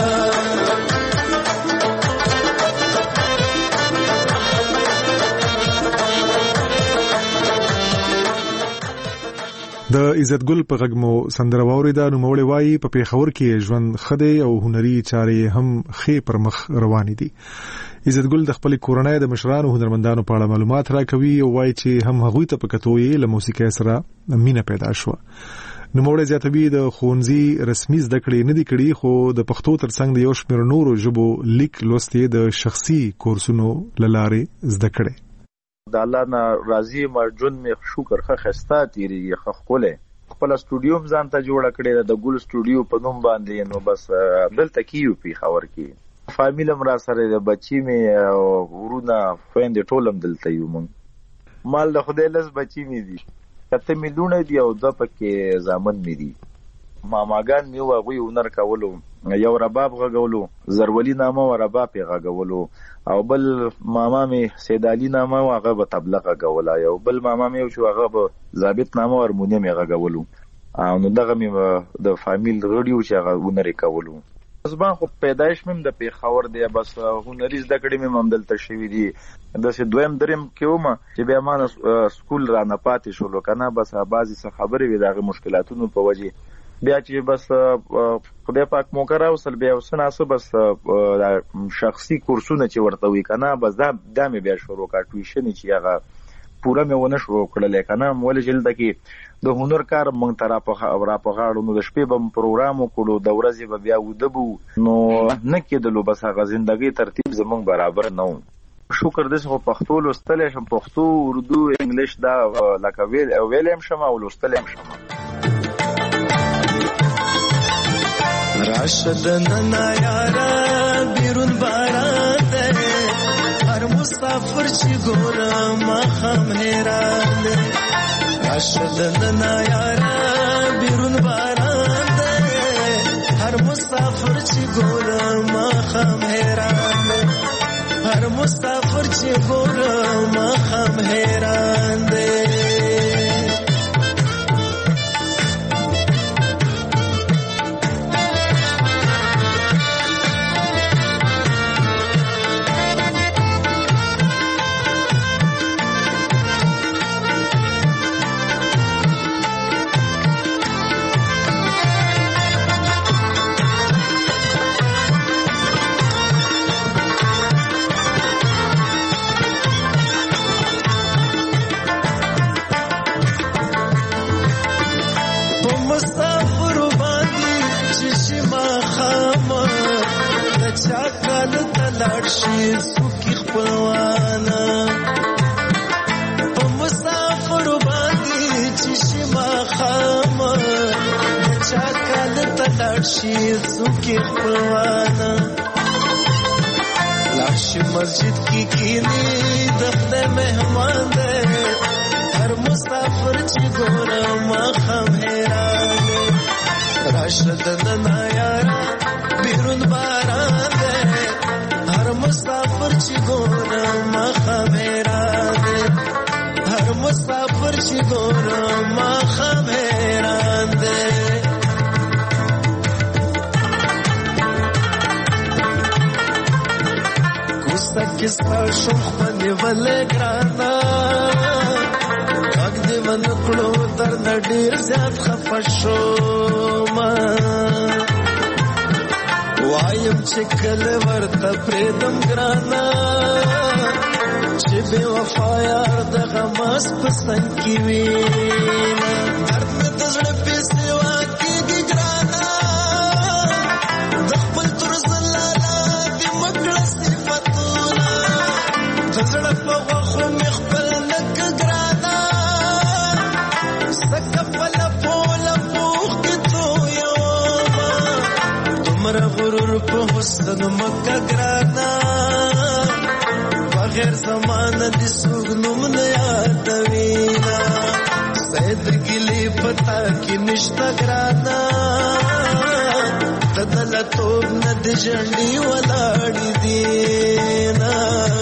د عزتګل په غږمو سندره واوریدا نو مولوی وای په پیښور کې ژوند خده او هنري چارې هم خې پر مخ روان دي. عزتګل د خپل کورنۍ د مشرانو هنرمندانو په اړه معلومات راکوي او وای چې هم هغوی ته په کتوې له موسیقۍ سره مینه پیدا شو. نو مولوی زیاتوي د خونځي رسمي زده کړې نه دي کړې خو د پښتو ترڅنګ د یو شمېر نورو ژبو لیک لوستې د شخصي کورسونو لارې زده کړې. د الله نه راضي مرجون می شکر خه خستا تیری خه خوله خپل سټوډیو ځان ته جوړ کړی د ګل سټوډیو په نوم باندې نو بس دلته کیو پی خبر کی فامیلم را سره د بچی می ورونه فیند ټولم دلته یو مون مال د خدای لس بچی می دي کته میلیونه دی او د پکې زامن می دي ماماګان می وغوي ونر کولو یو رباب غغولو زرولی نامه و رباب غغولو او بل ماما می سید علی نامه او هغه په تبلیغ غولا یو بل ماما می چې هغه په ضابط نامه او هارمونیم غغولو او نو دغه می د فامیل غړیو چې هغه ونر کولو زبان خو پیدایش مم د پیښور دی بس هنري زده کړې مم عمدلته شوی دی د سه دویم دریم کېوم چې بیا ما سکول را نه پاتې شو کنه بس بعضی څه خبرې وي دغه مشکلاتونو په وجه بیا چې بس خدای پاک مو کراو سل بیا وسناسه بس شخصي کورسونه چې ورته وی کنه بس دا د مې بیا شروع کا ټیوشن چې هغه پورا مې ونه شروع کړل کنه مول جلد کې د هنر کار مونږ تر په را په غاړو نو د شپې بم پروګرام وکړو د ورځې به بیا ودبو نو نه کېدلو بس هغه ژوندۍ ترتیب زمونږ برابر نه و شکر دې خو پښتو لوستل شم پښتو اردو انګلیش دا لکه ویل ویلم شمه او لوستل شم راشد ننا یارا بیرون باران ده هر مسافر چی گورم مخم حیران ده راشد ننا یارا بیرون باران ده هر مسافر چی گورم مخم حیران ده هر مسافر چی گورم مخم حیران ده لاړ شي څوک خپلوانا په مسافر باندې چې شي ماښام د چا کال ته لاړ شي څوک خپلوانا لاړ شي مسجد کې کینی د خدای مهمان دی هر مسافر چې ګوره ماښام حیران دی راشد دنا یارا بیرون باران دی هر مسافر چې ګوره ماښام حیران دی هر مسافر چې ګوره ماښام حیران دی کوستا کستا شوخ باندې ولې ګرانا اګ دې من کړو تر ډیر زیات خفه شوم وایم چې کله ورته پریدم ګرانا چې بے وفا یار د غماس پسند کی وینا درد مې د زړه په سیوا کېږي ګرانا د خپل تر زلاله دې مکړه صفتونه د زړه په غوښو مې خپل نک ګرانا سکه پله پوله پوخ کې تویوما دومره غرور په حسن مکه ګرانا بغیر زمانه دي سوګ نوم نه یادوینا سید ګلی پتا کې نشتا ګرانا تدل توب نه د جنډي ولاړې دینا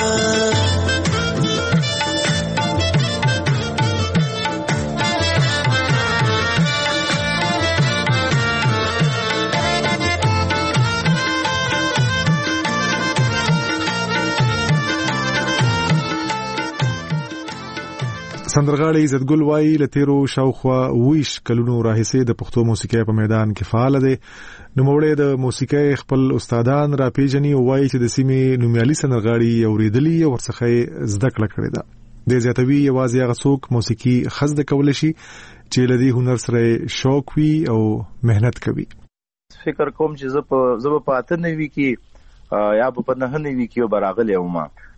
سندرغاړي عزت ګل وایي لتیرو شاوخوا ویش کلونو راهیسې د پښتو موسیقۍ په میدان کې فعال دي. نوموړی د موسیقۍ خپل استادان را پیژني او وایي چې د سیمې نومیالي سندرغاړي اوریدلي او ورڅخه زده کړه کړې ده. د زیاتوي یوازې هغه څوک موسیقي خزده کول شي چې لدی هنر سره شوق وي او مهنت کوي. فکر کوم چې زه په زه په اته نوي کې یا په نه نوي کې براغلی وم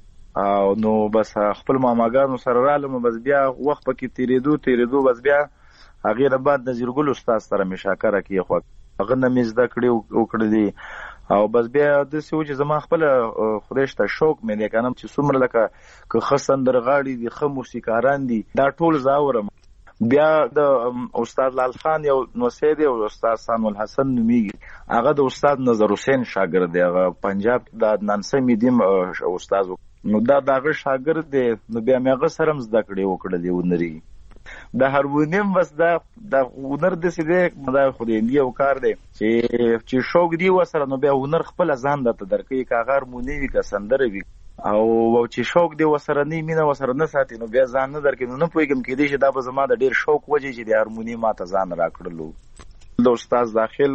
او نو بس خپل ماماګانو سره رالم بس بیا وخت پکې تیریدو تیریدو بس بیا هغه نه بعد نظیر ګل استاد سره مشاکره کې خو هغه نه مې زده کړې او کړې او بس بیا د څه چې زما خپل خورشته شوق مې نه کنم چې څومره لکه که خسن درغاړي دي خو موسیقاران دي دا ټول زاورم بیا د استاد لال خان یو نوسید او استاد سان الحسن نومیږي هغه د استاد نظر حسین شاګرد دی هغه پنجاب د نانسه میدیم استاد نو دا دغه شاګرد دی نو بیا مې هغه سره زده کړې وکړلې ونري د هارمونیم بس دا د هنر د سیده دا خو دې یو کار دی چې چې شوق دی وسره نو بیا هنر خپل ځان د درکې کاغار مونیوي کا سندره وي او چې شوق دی وسره نه مینه وسره نه ساتي نو بیا ځان نه درکې نو نه پوهیږم کې دې چې دا به زما د ډیر شوق وجه چې د هارمونی ماته ځان راکړلو د استاد داخل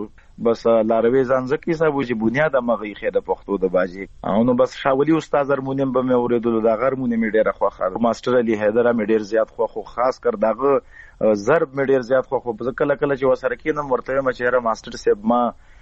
بس لاروي ځانځکي صاحب چې بنیاد مغه یې د پښتو د باجی او نو بس شاولي استاد هارمونیم به مې اوریدلو دا هارمونیم ډیره خوخه ماستر علي حیدر مې ډیر زیات خوخه خاص کر داغه ضرب مې ډیر زیات خوخه په کله کله چې وسره کینم ورته مې چیرې ماستر صاحب ما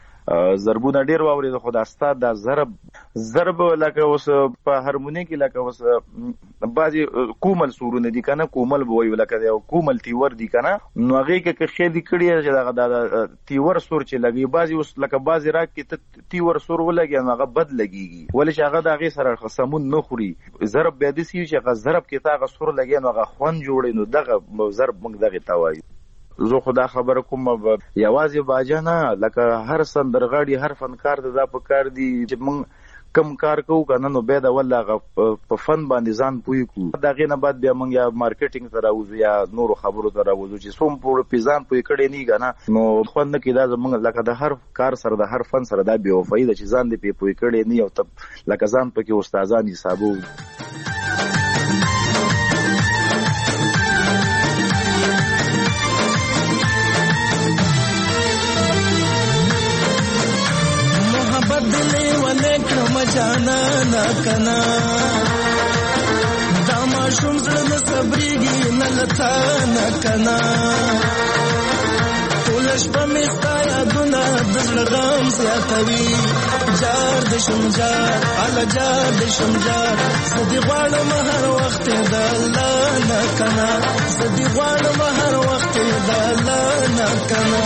ضربونه ډیر واورید خو د استاد د ضرب ضرب لکه اوس په هارمونی کې لکه اوس بعضی کومل سورونه دي کنه کومل بووي لکه یو کومل تیور دي کنه نو هغه کې خېدي کړی چې دا تیور سور چې لګي بعضی اوس لکه بعضی راک کې تیور سور ولګي هغه بد لګيږي ولې چې هغه د هغه سره خصمون نه خوري ضرب به دي چې هغه ضرب کې تا هغه سور لګي نو هغه خون جوړي نو دغه ضرب موږ دغه توای زه خدا خبر کوم یوازې باجنه لکه هر سندرغاړي هر فنکار د دا په کار دی چې موږ کم کار کوو کنه نو به دا والله په فن باندې ځان پوي کو دا غینه بعد بیا موږ یا مارکیټینګ ته راوځو یا نور خبرو ته راوځو چې څوم په پیزان پوي کړي نه کنه نو خو نه کې دا موږ لکه د هر کار سره د هر فن سره دا به وفای د چې ځان دې په پوي کړي نه او ته لکه ځان پکې استادان حسابو جانا نا کنا دا ماشوم زړه صبرېږي نه لتا نه کنا ټول ټول شپه مې ستا یادونه د زړه غم زیاتوي جار د شم جار الله جار د شم جار زه دې غواړم هر وخت د الله نه کنه زه دې غواړم هر وخت د الله نه کنه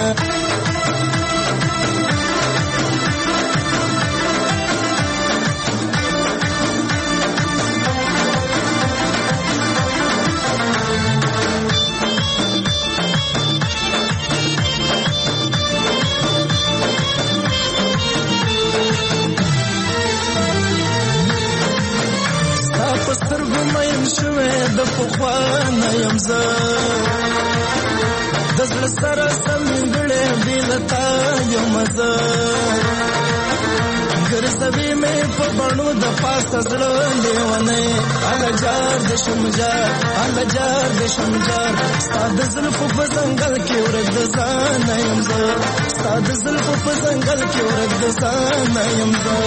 د پخوانه یم زه د زړه سره سمګړې بېلتا یم زه ګرځوي مې په بڼو د پاسه زړه لیونی الله جار د شم جار الله جار د شم جار ستا د زلفو په ځنګل کې ورک د ځانه یم زه ستا د زلفو په ځنګل کې ورک د ځانه یم زه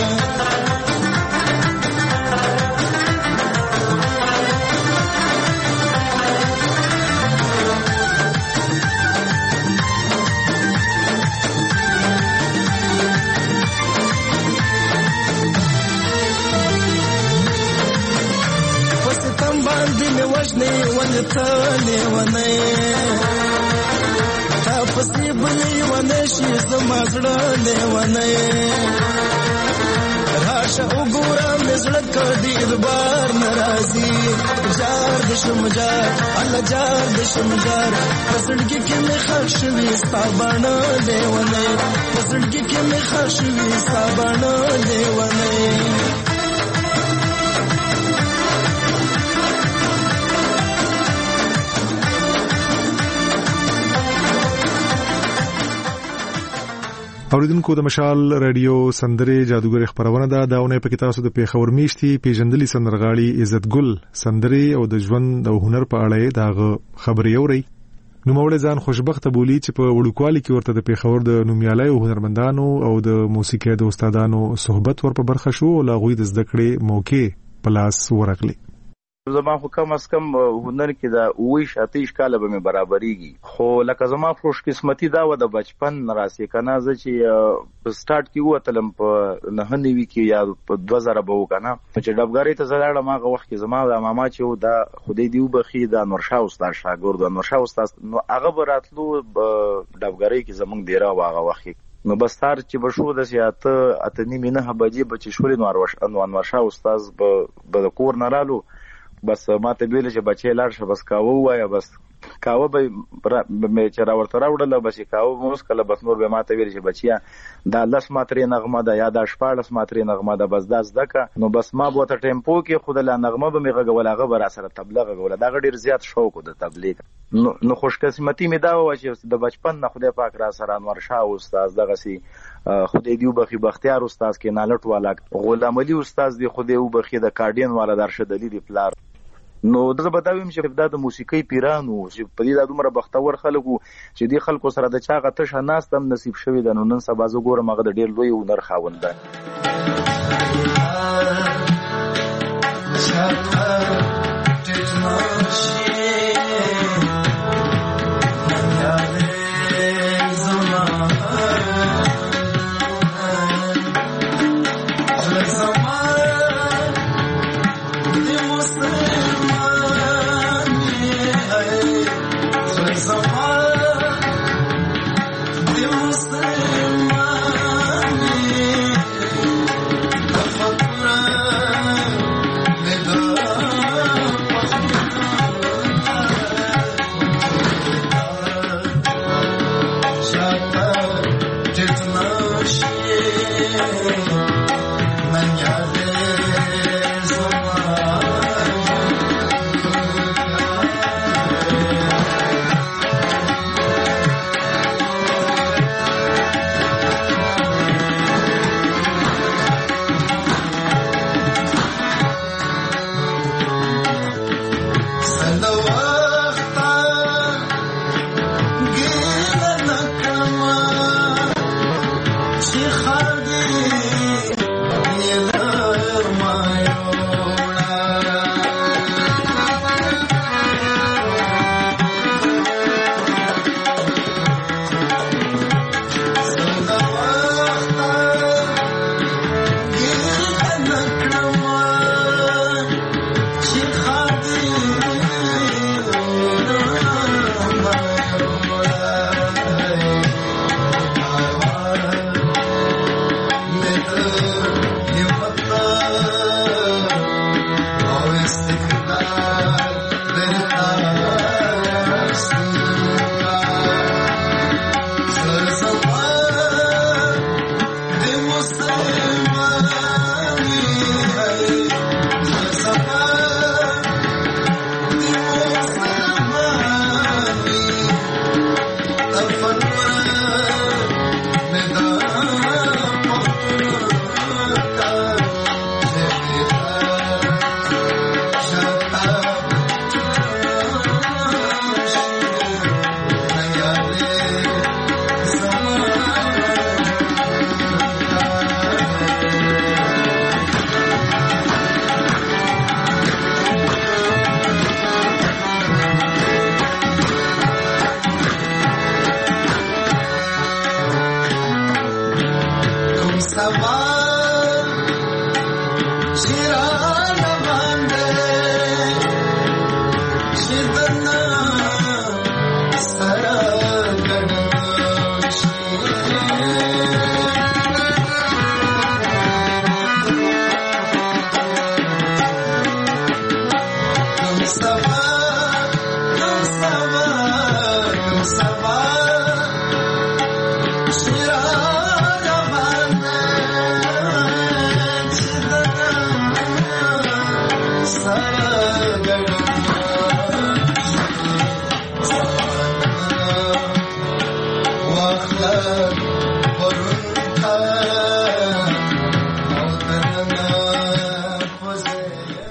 وجني ونتا لیونی تا پسې بلې ونشي زما زړه لیونی راشه وګوره مې زړه کدي اعتبار ناراضي جار د شم جار الله جار د شم جار په زړګي کې مې خښ شوي ستا بڼه لیونی په زړګي کې مې خښ شوي ستا بڼه لیونی اوریدونکو د مشال رادیو سندره جادوګر خبرونه ده دا ونه په کې تاسو د پیښور میشتي پیژندلي سندرغاړي عزت ګل سندره او د ژوند او هنر په اړه دا خبري اوري نو موږ ځان خوشبخته بولی چې په وړوکوالي کې ورته د پیښور د نومیالي او هنرمندانو او د موسیقي د استادانو صحبت ور په برخه شو او لاغوي د زده کړې موقع پلاس ورغلي زما خو کم از کم هنر کې دا ویش اتیش کاله به مې برابرېږي خو لکه زما خوش قسمتي دا و د بچپن راسي کنه زه چې په سٹارټ کې وتلم په نه نوي کې یا په دوه زره به وکنه چې ډبګاری ته زړم هغه وخت کې زما د ماما چې دا خدای دیو بخي د انورشاه استاد شاګرد انورشاه استاد نو هغه براتلو ډبګاری کې زمونږ ډیره واغه وخت نو بستار چې بشو د سیاته اتنی مینه بجې بچ شولې نو انورشاه استاد به کور نه رالو بس ما ته ویل چې بچي لاړ شه بس کاوه وایا بس کاوه به مې چې راورته راوړل بس کاوه موس کله بس نور به ما ته ویل چې بچیا دا لس ماترې نغمه ده یا دا شپاړس ماترې نغمه ده بس دا زدکه نو بس ما بوته ټیمپو کې خود له نغمه به مې غوړل هغه بر سره تبلیغ غوړل دا ډیر زیات شوق د تبلیغ نو نو خوش قسمتي مې دا و چې د بچپن نه خدای پاک را سره انور شاه استاد دغه سي خدای دیو بخي بختیار استاد کې نالټ والا غلام علي استاد دی خدای او بخي د کارډین والا درشد علي دی پلار نو د بداویم چې دا د موسیقي پیرانو چې په دې د عمر بختور خلکو چې دی خلکو سره د چاغه تشه ناس تم نصیب شوی د نو نن سبا زه ګورم هغه د ډیر لوی هنر خاوند ده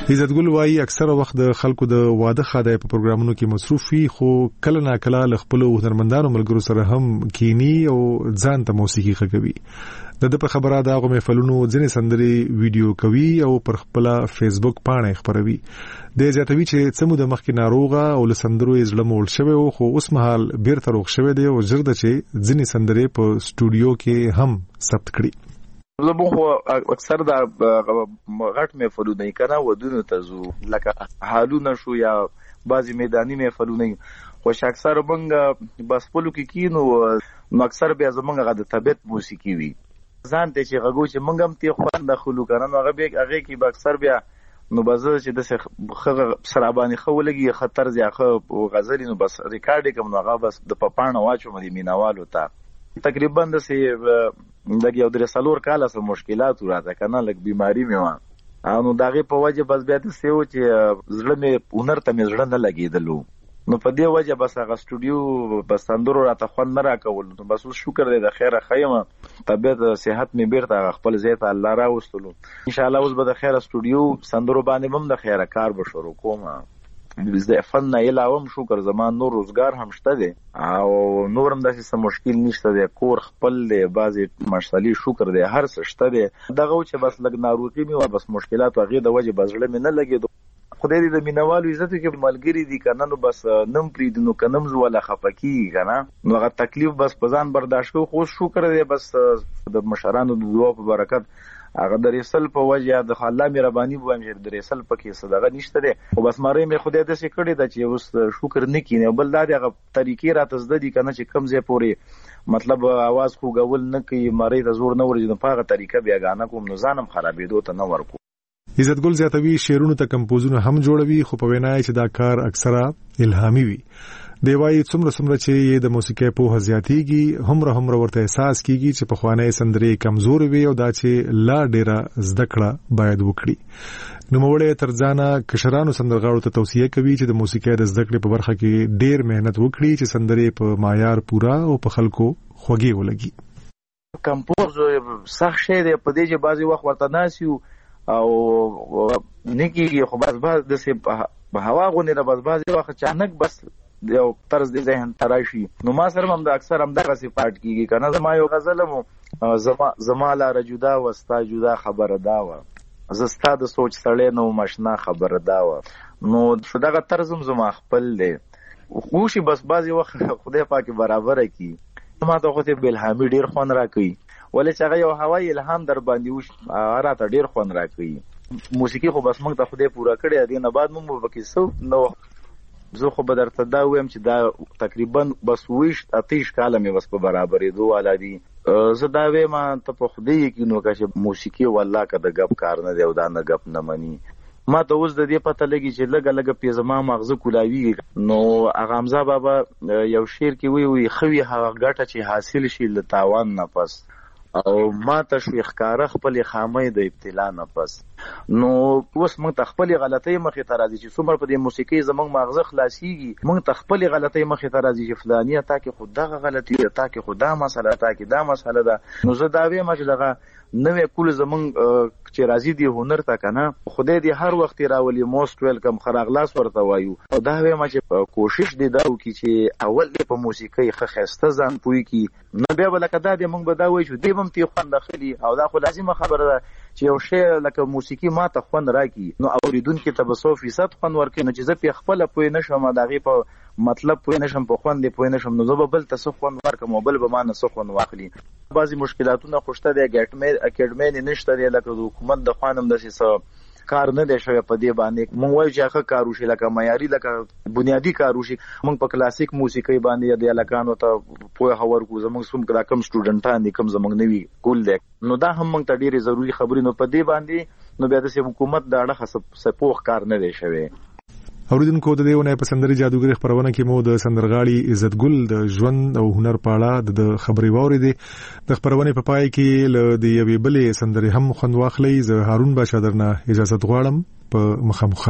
عزتګل وایي اکثره وخت د خلکو د واده خاده په پروګرامونو کې مصروف وي خو کله نا کله ل خپل هنرمندانو ملګرو سره هم کینی او ځان ته موسیقي کوي. د د په خبره دا غو محفلونو ځنې سندري ویډیو کوي او پر خپل فیسبوک باندې خبروي. د زیاتوي چې څمو د مخکې ناروغه او ل سندرو یې ځله مول شوی او خو اوس مهال بیرته روغ شوی دی او زرد چې ځنې سندري په سټوډیو کې هم ثبت کړي. زموږ خو اکثر دا غټ محفلونه کنه ودونه ته زو لکه حالونه شو یا بعضی میداني محفلونه خو اکثر موږ بس په لکه کینو نو اکثر بیا زموږ غد طبيعت موسیقي وي ځان ته چې غوږ چې موږ هم ته خوان د خلو کنه نو هغه به هغه کې به اکثر بیا نو بازه چې د خغه سرابانی خولګي خطر ځاخه غزل نو بس ریکارډ کوم نو هغه بس د پپانه واچو مې مینوالو ته تقریبا د سي دغه یو درې سالور کاله سره مشکلات راځه کنه لکه بیماری مې و نو دغه په وجه بس بیا د سیو چې زړه مې هنر ته مې زړه نه لګیدلو نو په دې وجه بس هغه سټوډیو بس اندورو راته خون نه راکول نو بس شکر دې د خیره خیمه طبيعت صحت مې بیرته خپل ځای ته الله راوستلو ان شاء الله اوس به د خیره سټوډیو سندرو باندې هم د خیره کار به شروع کوم د فن نه علاوه شکر زمان نور روزګار هم شته دي او نورم داسې مشکل نشته دي کور خپل دی بعضی مشالي شکر دی هر څه شته دي دغه چې بس لګ ناروغي می او بس مشکلات او غي د وجه بزړه مې نه لګیدو خدای دې د مینوالو عزت کې ملګری دي کنه نو بس نم پریدنو کنم زوله خفکی کنه نو هغه تکلیف بس پزان برداشت کو خو شکر دی بس د مشرانو د دعا په برکت هغه د رسل په وجه د الله مهرباني بوم چې د رسل پکې صدقه نشته ده او بس ماره مې خدای دې سې کړی دا چې اوس شکر نه کینې بل دا دغه طریقې را تزد دي کنه چې کم ځای پوري مطلب आवाज خو غول نه کوي ماره د زور نه ورځي په هغه طریقه بیا غانه کوم نو ځانم خرابېدو ته نه ورکو. عزتګل زیاتوي شعرونو ته کمپوزونه هم جوړوي خو په وینا چې دا کار اکثره الهامي وي. دی وایي څومره څومره چې د موسیقۍ په هزياتيږي همره همره ورته احساس کیږي چې په خوانې سندرې کمزور وي او دا چې لا ډیره زده کړه باید وکړي. نو موړې تر ځانه کشرانو سندرغاړو ته توصیه کوي چې د موسیقۍ د زده کړې په برخه کې ډیر مهنت وکړي چې سندرې په معیار پورا او په خلکو خوږي ولګي. کمپوز سخت شی دی په دې چې بعضي وخت ورته ناسیو او نګي خو بس بس د سه په هوا غونې د بس بعضي وخت اچانک بس یو طرز د ذهن تراشي نو ما سره هم د اکثر هم دغه صفات کیږي کنه زما یو غزل مو زما زما لا رجدا وستا جدا خبر دا و زستا د سوچ سړې نو مشنا خبر دا و نو دغه طرز زما خپل دی خوشي بس بعضي وخت خدای پاک برابر کی ما ته خو ته بلهامي ډیر خون را کوي ولې چې هغه یو هوای الهام در باندې وش راته ډیر خون را کوي موسیقي خو بس موږ ته خدای پورا کړی دی نه بعد موږ وکړو سو نو زه خو به درته دا وایم چې دا تقریبا بس ویش اتیش کاله مې بس په برابرې دوه ولادي زه دا وایم ته په خدای کې نو چې موسیقي والله کده غب کار نه دی او دا نه غب نه مني ما ته اوس د دې پته لګي چې لګه لګه پیزما مغزه کولاوي نو اغه حمزه بابا یو شعر کې وی وی خوي هغه ګټه چې حاصل شي ل تاوان نه پس او ما ته شو ښکارا خپل خامې د ابتلا نه پس نو اوس موږ ته خپل غلطۍ مخې ته راځي چې څومره په دې موسیقي زمونږ مغزه خلاصيږي موږ ته خپل غلطۍ مخې ته راځي چې فلانیه تا کې خود دغه غلطي تا کې خدا مسله تا کې دا مسله ده نو زه دا وایم چې دغه نوې کول زمونږ چې راځي دی هنر ته کنه خدای دې هر وخت راولي موست ویلکم خراغلاس ورته وایو او دا وایم چې کوشش دې دا وکړي چې اول دې په موسیقي ښه خسته ځان پوي کی نو بیا ولکه دا دې موږ به دا وایو چې دې هم تی خوند داخلي او دا خو لازمه خبره ده چې یو شی لکه موسیقي ما ته خوند راکړي نو اوریدونکو ته به سو فیصد خوند ورکړي نو چې زه په خپل پوي نشم دغه په مطلب پوي نشم په خوند پوي نشم نو زه به بل ته خوند ورکم بل به ما نه خوند واخلي بعضی مشکلاتونه خوشته دي اکیډمي اکیډمي نشته دی لکه د حکومت د خوانم د څه کار نه دی شوی په دې باندې مونږ وایو چې هغه کار وشي لکه معیاري لکه بنیادی کار وشي مونږ په کلاسیک موسیقي باندې د الکانو ته په هور کو زمونږ سوم کړه کم سټوډنټان دي کم زمونږ نوي کول دي نو دا هم مونږ ته ډیره ضروری خبرې نو په دې باندې نو بیا د حکومت دا اړه سپوخ کار نه دی شوی. اوریدونکو د دیونه په سندري جادوګر خبرونه کې مو د سندرغاړي عزتګل د ژوند او هنر په اړه د خبري ووري دي د خبرونه په پای کې ل د یوې بلې سندري هم خوند واخلي زه هارون باشادرنه اجازه غواړم په مخامخه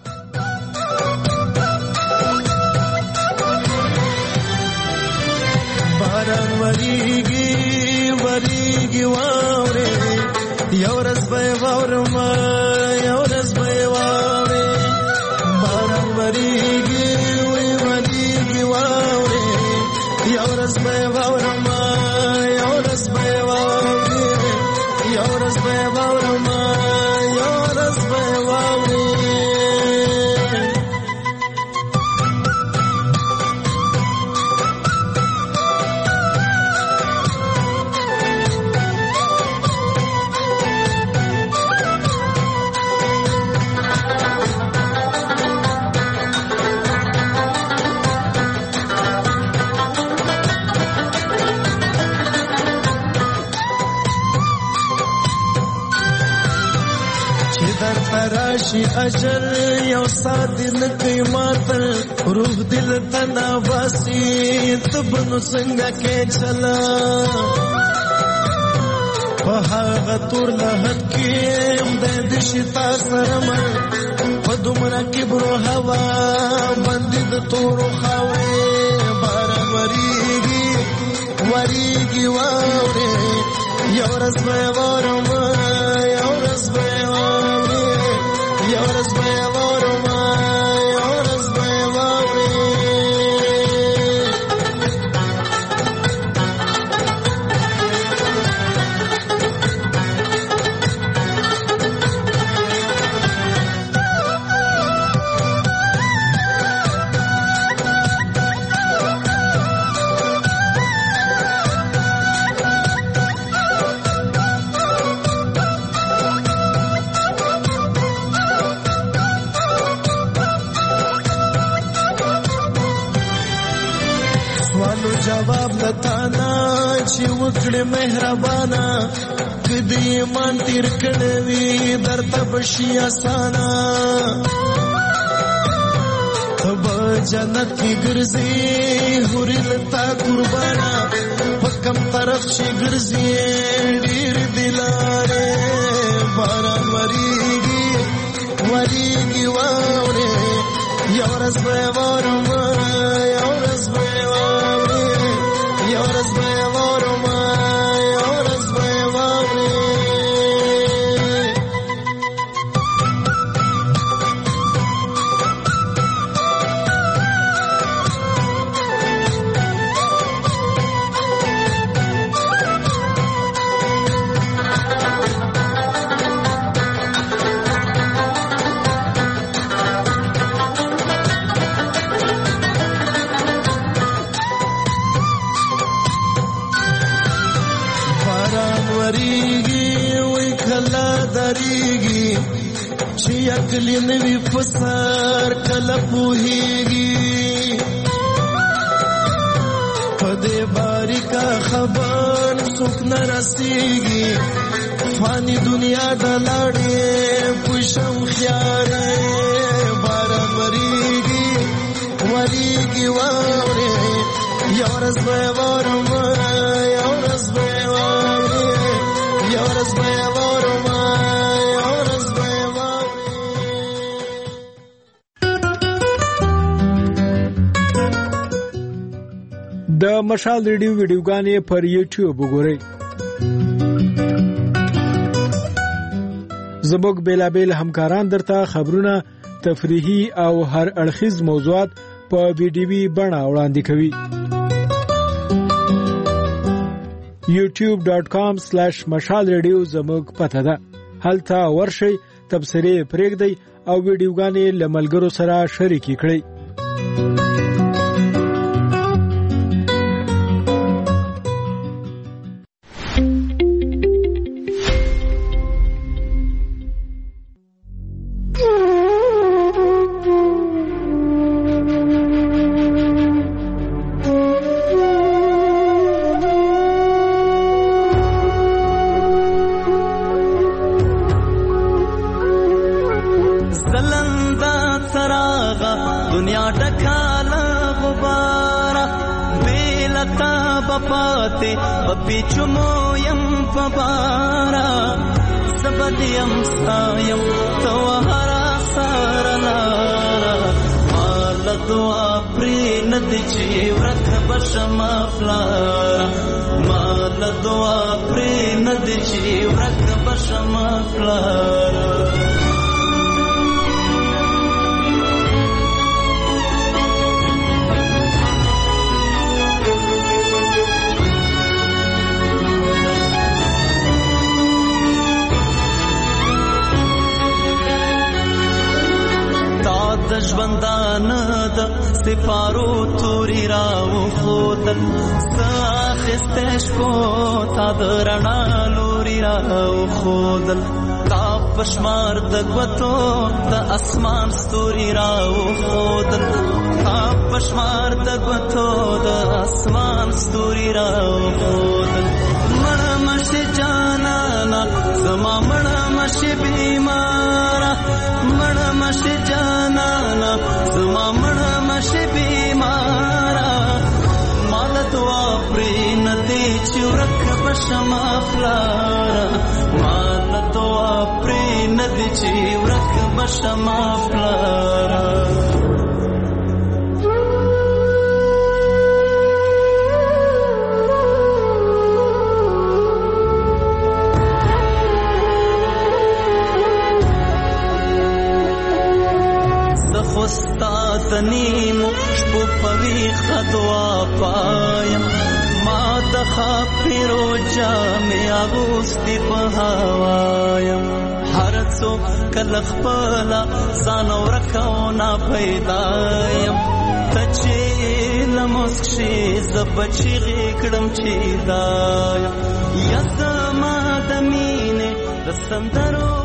باران وریږي وریږي واره یو رس به واره ما یو رس به واره راشي اجر یو سات نکي ماتل روح دل تنا واسي تبنو څنګه کې چلا په هغه تور لهد کې د شتا سرمن په دومره کبرو هوا باندې د تورو خاورې باران وریږي وریږي واورې یو ورځ به وارم یو ورځ به واورې یو ورځ به وارم یو ورځ به واورې جواب لتانا چې وکړې مهربانا کدی ایمان تیر کړوي درته بشي اسانا تب جنت کی ګرځي هوري لتا قربانا پکم طرف شي ګرځي ډیر دلاره باران وریږي وریږي واورې یو ورځ به وارم یو ورځ به یو ورځ به وارم یو ورځ به واورې چې اکلی نوی پسار کله پوهیږي پدې باریکا خبر څوک نه رسیږي فانی دنیا د لاړې پښم خیاره باران وریږي وریږي واورې یو ورځ به وارم یو ورځ به واورې یو ورځ به وارم د مشال ریډیو ویډیوګانې پر یوټیوب وګورئ. زموږ بیلابیل همکاران درته خبرونه، تفریحي او هر اړخیز موضوعات په ویډیوي بڼه وړاندې کوي. یوټیوب ډاٹ کام سلیش مشال ریډیو زموږ پته ده. هلته ورشئ، تبصرې پرېږدئ او ویډیوګانې له ملګرو سره شریکې کړئ. ژوندان د سپارو توري راو خودل ساخستش کو تا درنا لوري راو خودل تا پشمار د غوتو د اسمان ستوري راو خودل تا پشمار د غوتو د اسمان ستوري راو خودل مړ مشه جانا زما مړ مشه بیمار مړ بشما فلارا مان دعا پری ندی چی ورک بشما فلارا استادنی مشپو پوی خدوا پایم ما دخا پیرو جامی آغوستی پهوایم هر څو کله خپل ځان ورکونا پیدایم تچې لمسک شي زبچې غکړم چې دایم یا زما د مینې د سندرو